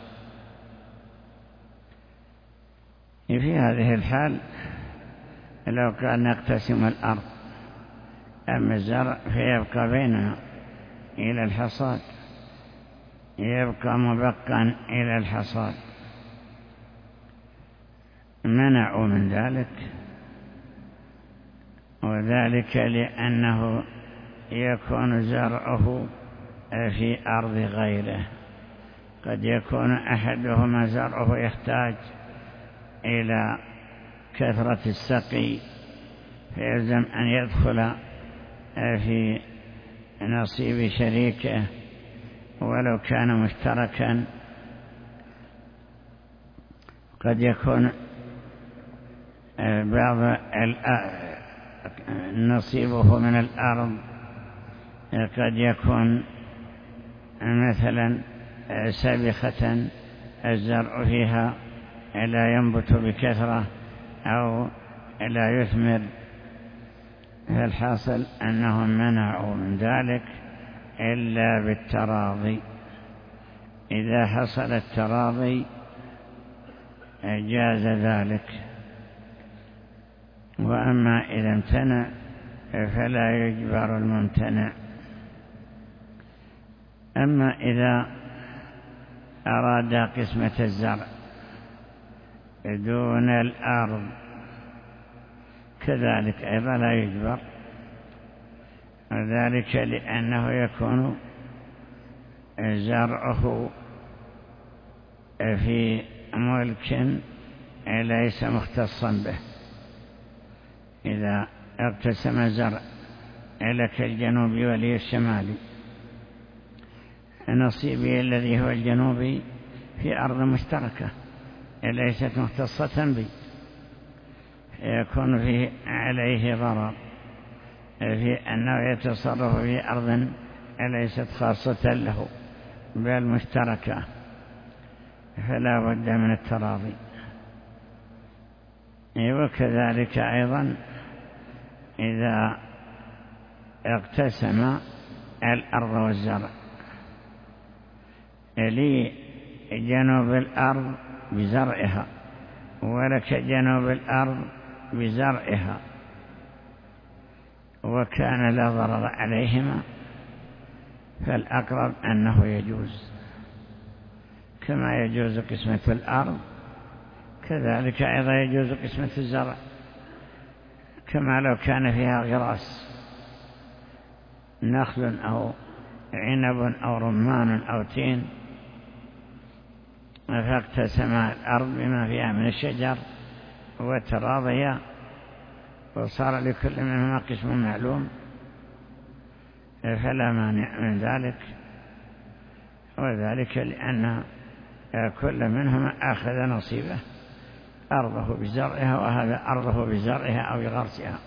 في هذه الحال لو كان يقتسم الأرض، أما الزرع فيبقى بينها إلى الحصاد، يبقى مبقا إلى الحصاد، منعوا من ذلك، وذلك لأنه يكون زرعه في أرض غيره. قد يكون أحدهما زرعه يحتاج إلى كثرة السقي، فيلزم أن يدخل في نصيب شريكه ولو كان مشتركا. قد يكون بعض نصيبه من الأرض قد يكون مثلا سابخة الزرع فيها لا ينبت بكثرة أو لا يثمر، فالحاصل أنهم منعوا من ذلك إلا بالتراضي. إذا حصل التراضي جاز ذلك، وأما إذا امتنع فلا يجبر الممتنع. أما إذا أراد قسمة الزرع دون الأرض كذلك أيضا لا يجبر، وذلك لأنه يكون زرعه في ملك ليس مختصا به. إذا اقتسم الزرع لك الجنوبي ولي الشمالي، نصيبي الذي هو الجنوبي في أرض مشتركة ليست مختصة بي، يكون فيه عليه ضرر في أنه يتصرف في أرض ليست خاصة له بل مشتركة، فلا بد من التراضي. وكذلك أيضا إذا اقتسم الأرض والزرع، لي جنوب الأرض بزرعها ولك جنوب الأرض بزرعها، وكان لا ضرر عليهما، فالأقرب أنه يجوز، كما يجوز قسمة الأرض كذلك أيضا يجوز قسمة الزرع، كما لو كان فيها غراس نخل أو عنب أو رمان أو تين، فاقتسم الأرض بما فيها من الشجر وتراضيا وصار لكل منهما قسم معلوم، فلا مانع من ذلك، وذلك لأن كل منهما أخذ نصيبه، أرضه بزرعها وهذا أرضه بزرعها أو بغرسها،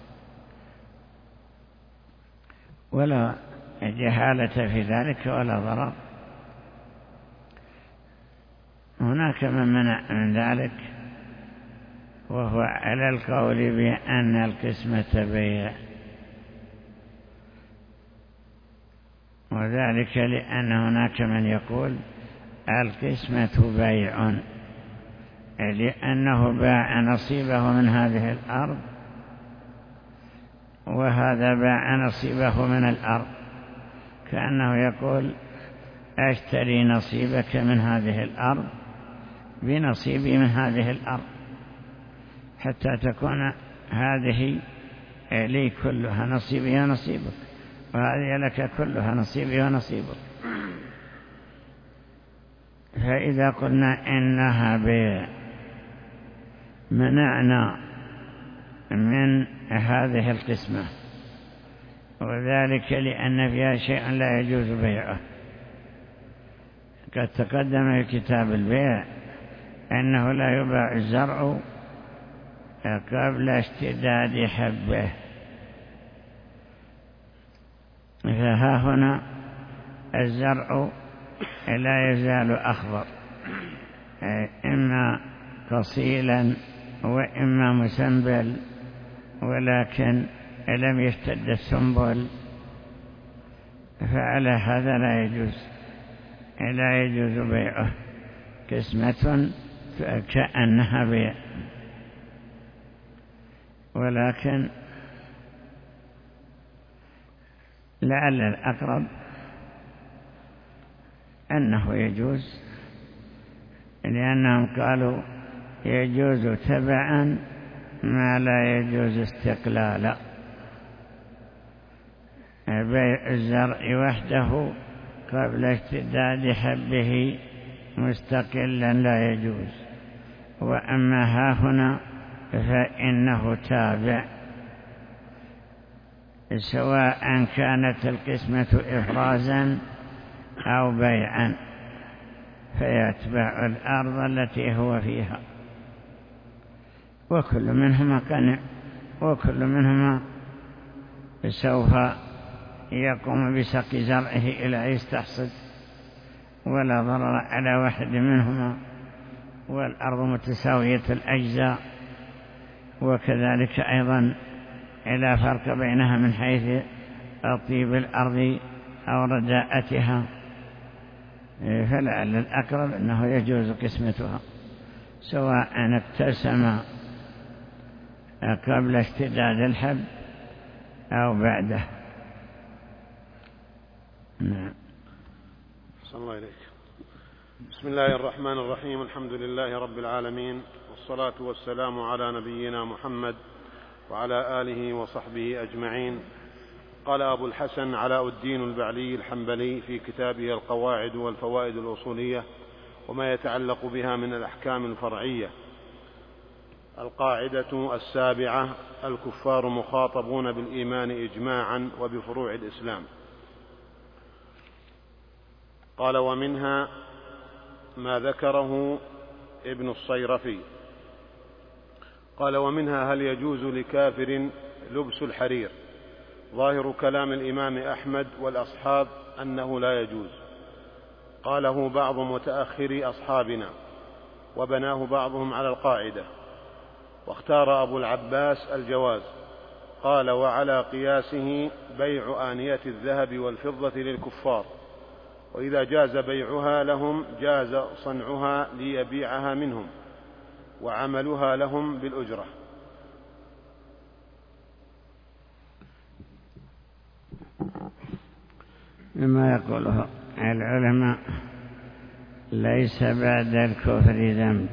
ولا جهالة في ذلك ولا ضرر. هناك من منع من ذلك، وهو على القول بأن القسمة بيع، وذلك لأن هناك من يقول القسمة بيع، لأنه باع نصيبه من هذه الأرض وهذا باع نصيبه من الأرض، كأنه يقول أشتري نصيبك من هذه الأرض بنصيبي من هذه الأرض، حتى تكون هذه لي كلها نصيبي ونصيبك، وهذه لك كلها نصيبي ونصيبك. فإذا قلنا إنها بيع منعنا من هذه القسمة، وذلك لأن فيها شيء لا يجوز بيعه. قد تقدم في كتاب البيع أنه لا يباع الزرع قبل اشتداد حبه، فها هنا الزرع لا يزال أخضر، إما قصيلا وإما مسنبل، ولكن لم يشتد السنبل، فعلى هذا لا يجوز لا يجوز بيعه، قسمة كأنها بيع، ولكن لعل الأقرب أنه يجوز، لأنهم قالوا يجوز تبعا ما لا يجوز استقلالا، بيع الزرع وحده قبل اشتداد حبه مستقلا لا يجوز، وأما ها هنا فإنه تابع، سواء كانت القسمة إفرازا أو بيعا، فيتبع الأرض التي هو فيها، وكل منهما قنع، وكل منهما سوف يقوم بسقي زرعه إلى يستحصد، ولا ضرر على واحد منهما، والأرض متساوية الأجزاء، وكذلك أيضا لا فرق بينها من حيث طيب الأرض أو رداءتها، فلعل الأقرب أنه يجوز قسمتها، سواء اقتسم قبل اشتداد الحب أو بعده. صلى الله عليك. بسم الله الرحمن الرحيم. الحمد لله رب العالمين، والصلاة والسلام على نبينا محمد وعلى آله وصحبه أجمعين. قال أبو الحسن علاء الدين البعلي الحنبلي في كتابه القواعد والفوائد الأصولية وما يتعلق بها من الأحكام الفرعية: القاعدة السابعة: الكفار مخاطبون بالإيمان إجماعا وبفروع الإسلام. قال: ومنها ما ذكره ابن الصيرفي. قال: ومنها هل يجوز لكافر لبس الحرير؟ ظاهر كلام الإمام أحمد والأصحاب أنه لا يجوز. قاله بعض متأخري أصحابنا وبناه بعضهم على القاعدة، واختار أبو العباس الجواز. قال: وعلى قياسه بيع آنية الذهب والفضة للكفار، وإذا جاز بيعها لهم جاز صنعها ليبيعها منهم وعملها لهم بالأجرة. مما يقوله العلماء: ليس بعد الكفر ذنب.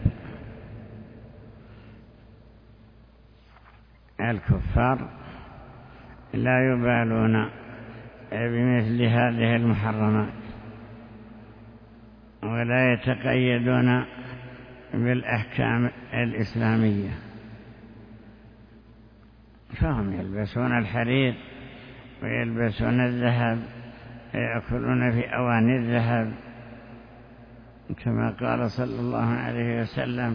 الكفار لا يبالون بمثل هذه المحرمات ولا يتقيدون بالأحكام الإسلامية، فهم يلبسون الحرير ويلبسون الذهب ويأكلون في أواني الذهب، كما قال صلى الله عليه وسلم: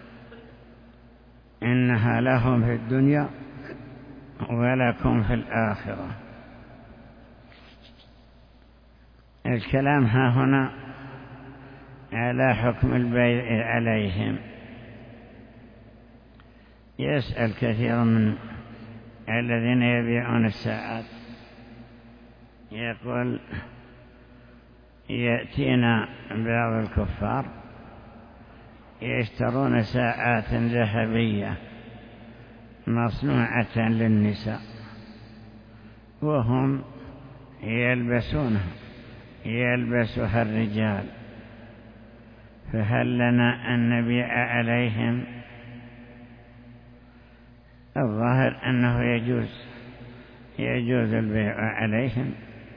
إنها لهم في الدنيا ولكم في الآخرة. الكلام ها هنا على حكم البيع عليهم. يسأل كثير من الذين يبيعون الساعات، يقول: يأتينا بعض الكفار يشترون ساعات ذهبية مصنوعة للنساء وهم يلبسونها يلبسها الرجال، فهل لنا أن نبيع عليهم؟ الظاهر أنه يجوز يجوز البيع عليهم،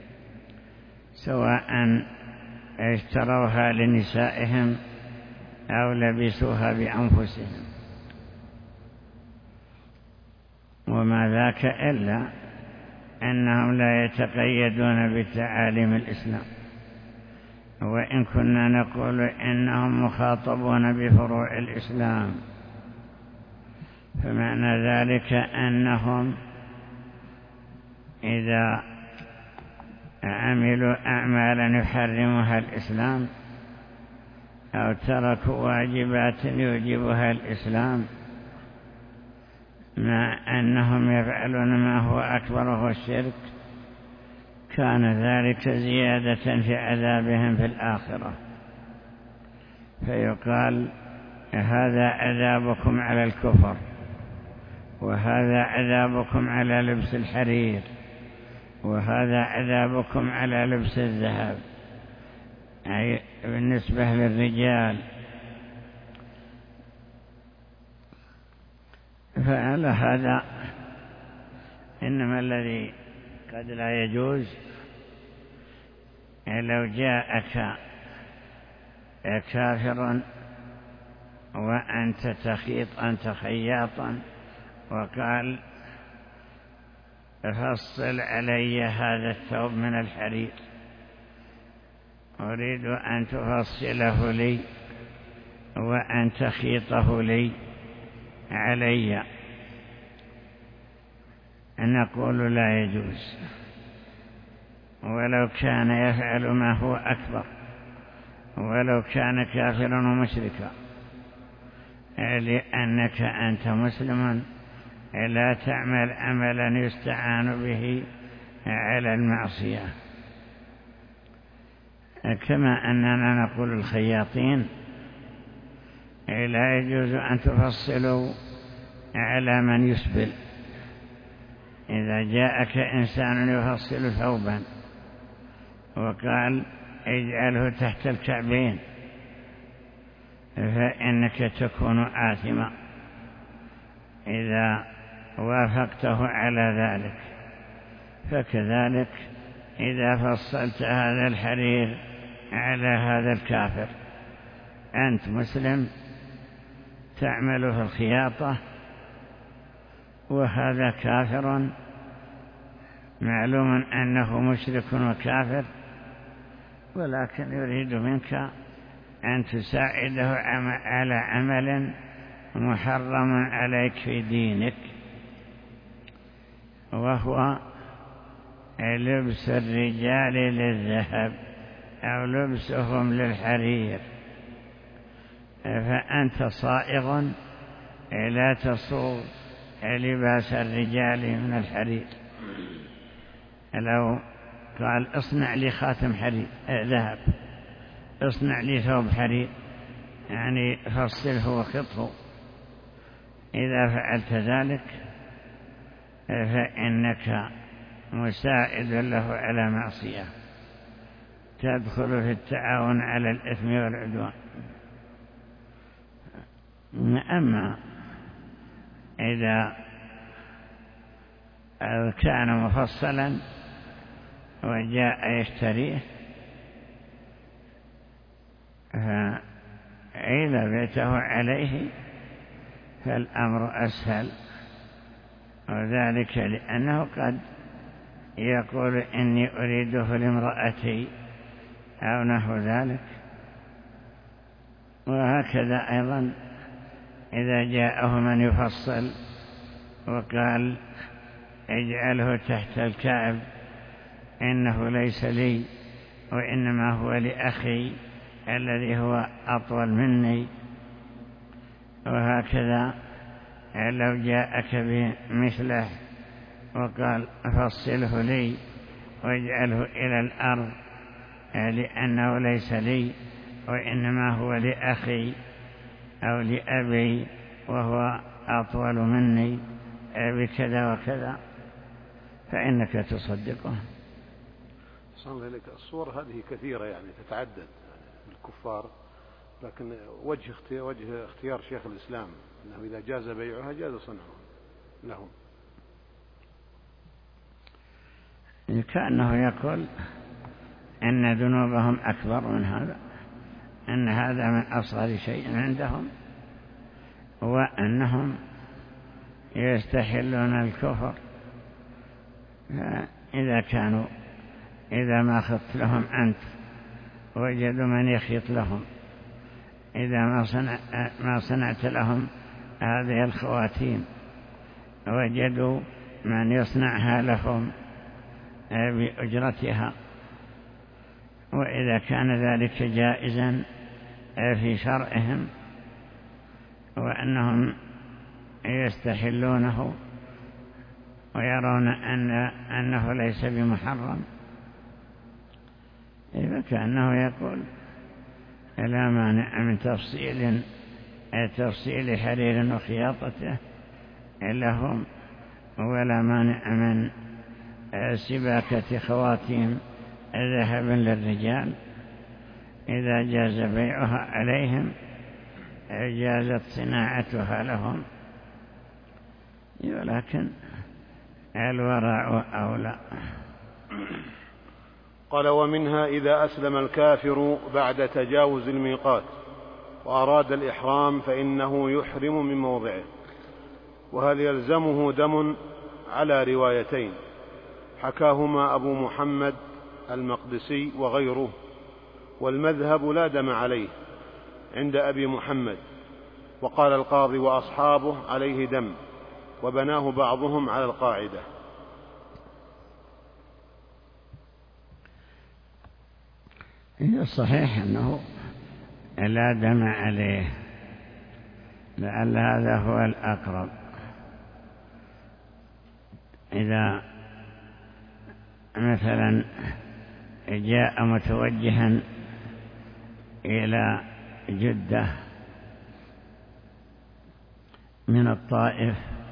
سواء اشتروها لنسائهم أو لبسوها بأنفسهم، وما ذاك إلا أنهم لا يتقيدون بتعاليم الإسلام، وإن كنا نقول إنهم مخاطبون بفروع الإسلام، فمعنى ذلك أنهم إذا عملوا أعمالا يحرمها الإسلام أو تركوا واجبات يوجبها الإسلام، مع أنهم يفعلون ما هو أكبر وهو الشرك، كان ذلك زيادة في عذابهم في الآخرة، فيقال: هذا عذابكم على الكفر، وهذا عذابكم على لبس الحرير، وهذا عذابكم على لبس الذهب، أي بالنسبة للرجال. فعلى هذا إنما الذي قد لا يجوز لو جاءك كافر وأنت تخيط أنت خياطا وقال: فصل علي هذا الثوب من الحرير، أريد أن تفصله لي وأن تخيطه لي علي، نقول: لا يجوز، ولو كان يفعل ما هو أكبر، ولو كان كافرا ومشركا، لأنك أنت مسلم لا تعمل عملا يستعان به على المعصية. كما أننا نقول الخياطين: لا يجوز أن تفصلوا على من يسبل. إذا جاءك إنسان يفصل ثوبا وقال: اجعله تحت الكعبين فإنك تكون آثما إذا وافقته على ذلك. فكذلك إذا فصلت هذا الحرير على هذا الكافر، أنت مسلم تعمل في الخياطة وهذا كافر معلوم أنه مشرك وكافر، ولكن يريد منك أن تساعده على عمل محرم عليك في دينك، وهو لبس الرجال للذهب أو لبسهم للحرير. فأنت صائغ لا تصوغ لباس الرجال من الحرير. لو قال اصنع لي خاتم حرير ذهب، اصنع لي ثوب حرير، يعني فصله وخطه، إذا فعلت ذلك فإنك مساعد له على معصية، تدخل في التعاون على الإثم والعدوان. أما إذا كان مفصلا وجاء يشتريه فإذا بيته عليه فالأمر أسهل، وذلك لأنه قد يقول إني أريده لامرأتي أو نحو ذلك. وهكذا أيضا إذا جاءه من يفصل وقال اجعله تحت الكعب إنه ليس لي وإنما هو لأخي الذي هو أطول مني، وهكذا لو جاءك بمثله وقال فصله لي واجعله إلى الأرض لأنه ليس لي وإنما هو لأخي أو لأبي وهو أطول مني بكذا وكذا، فإنك تصدقه. صلى الله الصور هذه كثيرة يعني تتعدد الكفار، لكن وجه اختيار, وجه اختيار شيخ الإسلام أنه إذا جاز بيعها جاز صنعها لهم. كأنه يقول أن ذنوبهم أكبر من هذا، أن هذا من أصغر شيء عندهم، وأنهم يستحلون الكفر. إذا كانوا إذا ما خط لهم أنت وجدوا من يخيط لهم، إذا ما, صنع ما صنعت لهم هذه الخواتيم وجدوا من يصنعها لهم بأجرتها، وإذا كان ذلك جائزا في شرعهم وأنهم يستحلونه ويرون أن أنه ليس بمحرم، إذا كأنه يقول لا مانع من تفصيل تفصيل حرير وخياطته لهم، ولا مانع من سباكة خواتيم ذهب للرجال إذا جاز بيعها عليهم جازت صناعتها لهم، ولكن الورع أولى. قال ومنها إذا أسلم الكافر بعد تجاوز الميقات وأراد الإحرام فإنه يحرم من موضعه، وهل يلزمه دم على روايتين حكاهما أبو محمد المقدسي وغيره، والمذهب لا دم عليه عند أبي محمد، وقال القاضي وأصحابه عليه دم، وبناه بعضهم على القاعدة. الصحيح أنه لا دم عليه، لعل هذا هو الأقرب. إذا مثلا جاء متوجها إلى جدة من الطائف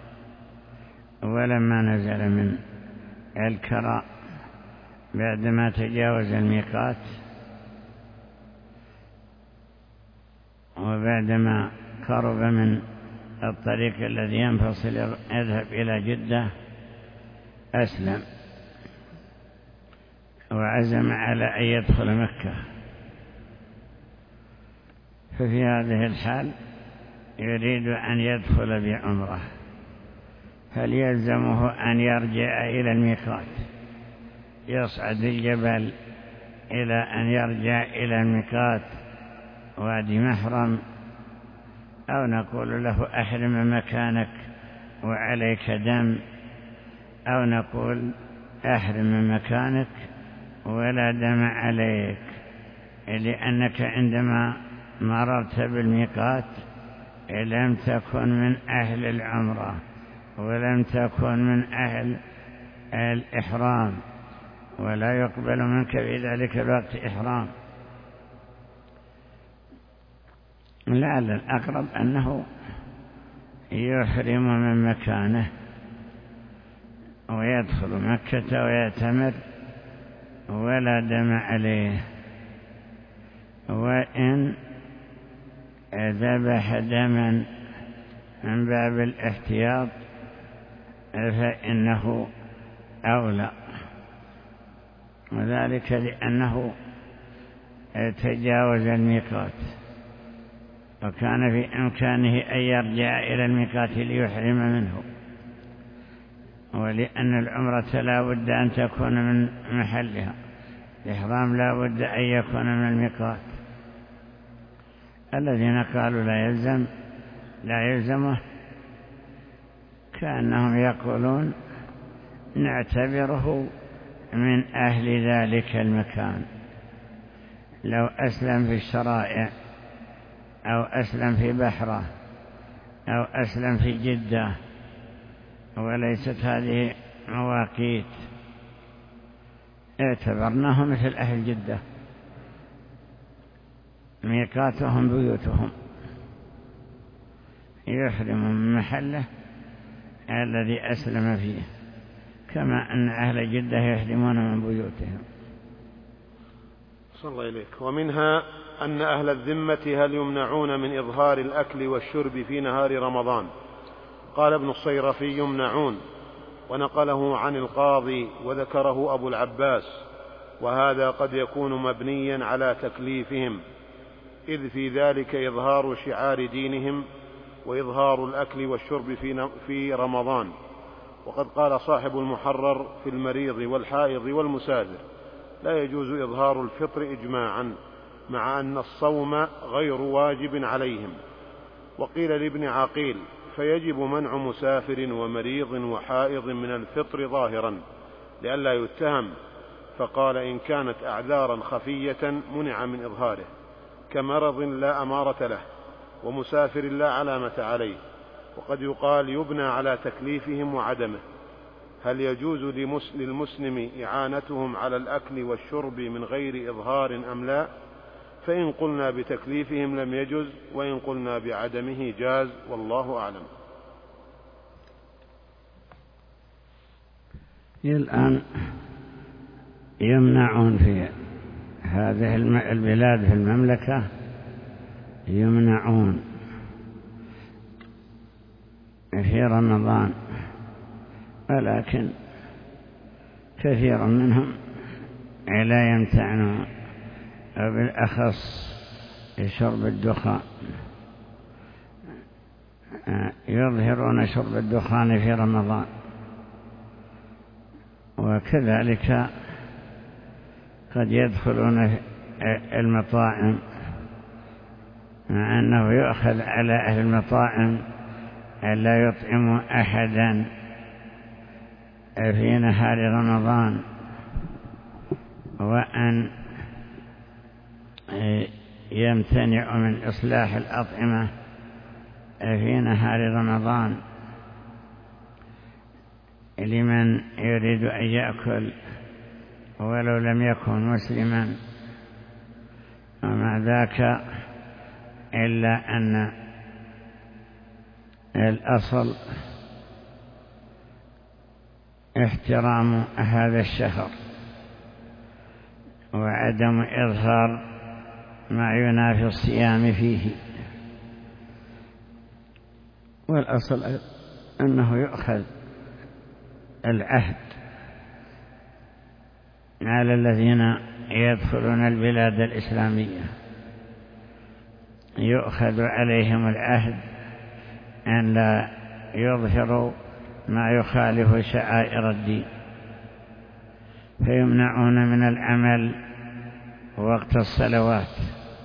ولما نزل من الكراء بعدما تجاوز الميقات وبعدما قرب من الطريق الذي ينفصل يذهب إلى جدة أسلم وعزم على أن يدخل مكة. ففي هذه الحال يريد أن يدخل بعمره، هل يلزمه أن يرجع إلى الميقات يصعد الجبل إلى أن يرجع إلى الميقات وادي محرم، أو نقول له أحرم مكانك وعليك دم، أو نقول أحرم مكانك ولا دم عليك، لأنك عندما مررت بالميقات لم تكن من أهل العمرة ولم تكن من أهل الإحرام، ولا يقبل منك في ذلك الوقت إحرام. لعل الأقرب أنه يحرم من مكانه ويدخل مكة ويعتمر ولا دم عليه، وإن ذبح دما من باب الاحتياط فإنه أولى، وذلك لأنه تجاوز الميقات، وكان في إمكانه أن يرجع إلى الميقات ليحرم منه، ولأن العمرة لا بد أن تكون من محلها، الإحرام لا بد أن يكون من الميقات. الذين قالوا لا يلزم لا يلزمه كأنهم يقولون نعتبره من أهل ذلك المكان، لو أسلم في الشرائع أو أسلم في بحرة أو أسلم في جدة، وليست هذه مواقيت، اعتبرناه مثل أهل جدة، ميقاتهم بيوتهم، يحرم من محله الذي أسلم فيه، كما أن أهل جدة يحرمون من بيوتهم. صلى الله إليك. ومنها أن أهل الذمة هل يمنعون من إظهار الأكل والشرب في نهار رمضان؟ قال ابن الصيرفي يمنعون، ونقله عن القاضي وذكره أبو العباس، وهذا قد يكون مبنيا على تكليفهم، إذ في ذلك إظهار شعار دينهم وإظهار الأكل والشرب في رمضان. وقد قال صاحب المحرر في المريض والحائض والمسافر لا يجوز إظهار الفطر إجماعا، مع أن الصوم غير واجب عليهم. وقيل لابن عقيل فيجب منع مسافر ومريض وحائض من الفطر ظاهرا لئلا يتهم، فقال إن كانت أعذارا خفية منع من إظهاره، كمرض لا أمارة له ومسافر لا علامة عليه. وقد يقال يبنى على تكليفهم وعدمه، هل يجوز للمسلم إعانتهم على الأكل والشرب من غير إظهار أم لا؟ فإن قلنا بتكليفهم لم يجز، وإن قلنا بعدمه جاز، والله أعلم. الآن يمنعون في هذه البلاد في المملكة، يمنعون في رمضان، ولكن كثير منهم لا يمتعنون، وبالأخص شرب الدخان، يظهرون شرب الدخان في رمضان. وكذلك قد يدخلون المطاعم، مع أنه يؤخذ على أهل المطاعم ألا يطعموا أحدا في نهار رمضان، وأن يمتنع من إصلاح الأطعمة في نهار رمضان لمن يريد أن يأكل ولو لم يكن مسلما. ومع ذاك إلا أن الأصل احترام هذا الشهر وعدم إظهار ما ينافي الصيام فيه، والأصل أنه يؤخذ العهد على الذين يدخلون البلاد الإسلامية، يؤخذ عليهم العهد أن لا يظهروا ما يخالف شعائر الدين، فيمنعون من العمل وقت الصلوات،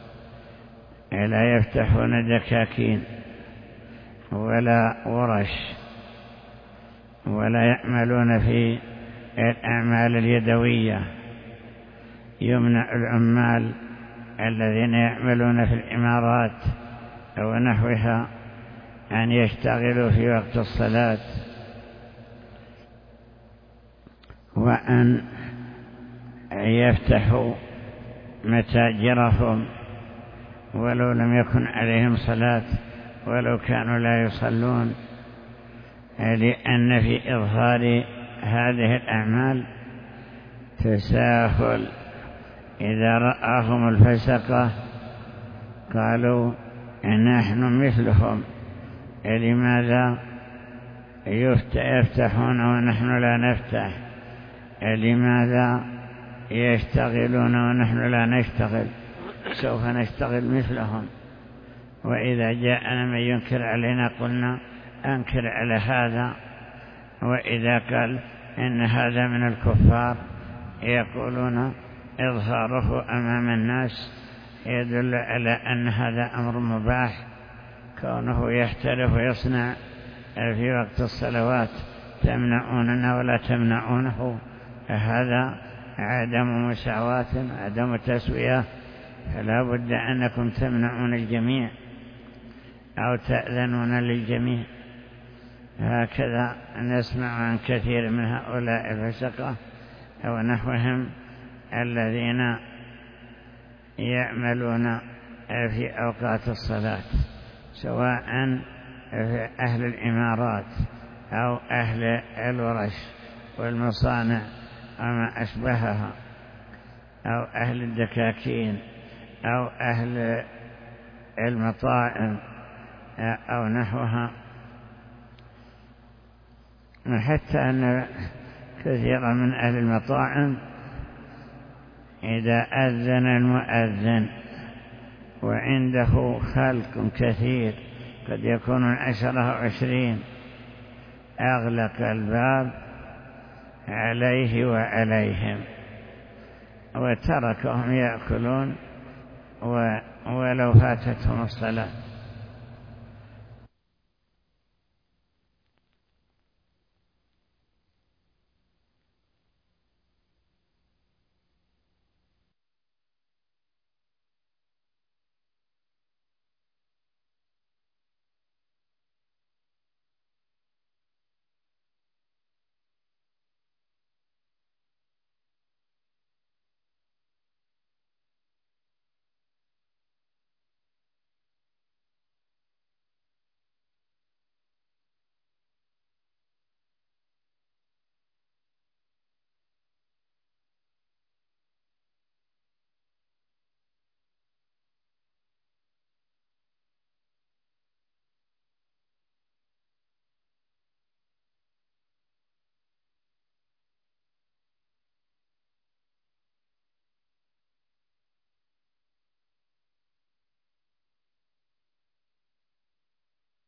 لا يفتحون دكاكين ولا ورش، ولا يعملون في الأعمال اليدوية. يمنع العمال الذين يعملون في الإمارات أو نحوها أن يشتغلوا في وقت الصلاة، وأن يفتحوا متاجرهم ولو لم يكن عليهم صلاة، ولو كانوا لا يصلون، لأن في إظهار هذه الأعمال تساهل. إذا رآهم الفسقة قالوا نحن مثلهم، لماذا يفتحون ونحن لا نفتح؟ لماذا يشتغلون ونحن لا نشتغل؟ سوف نشتغل مثلهم. وإذا جاءنا من ينكر علينا قلنا أنكر على هذا. وإذا قال إن هذا من الكفار يقولون إظهاره أمام الناس يدل على أن هذا أمر مباح، كونه يحترف ويصنع في وقت الصلوات تمنعوننا ولا تمنعونه، هذا عدم مساواة، عدم تسوية. فلا بد أنكم تمنعون الجميع أو تأذنون للجميع. هكذا نسمع عن كثير من هؤلاء الفسقة أو نحوهم الذين يعملون في أوقات الصلاة، سواء في أهل الإمارات أو أهل الورش والمصانع وما أشبهها، أو أهل الدكاكين أو أهل المطاعم أو نحوها. حتى أن كثيرا من أهل المطاعم إذا أذن المؤذن وعنده خلق كثير قد يكون عشرة أو عشرين، أغلق الباب عليه وعليهم وتركهم يأكلون ولو فاتتهم الصلاة.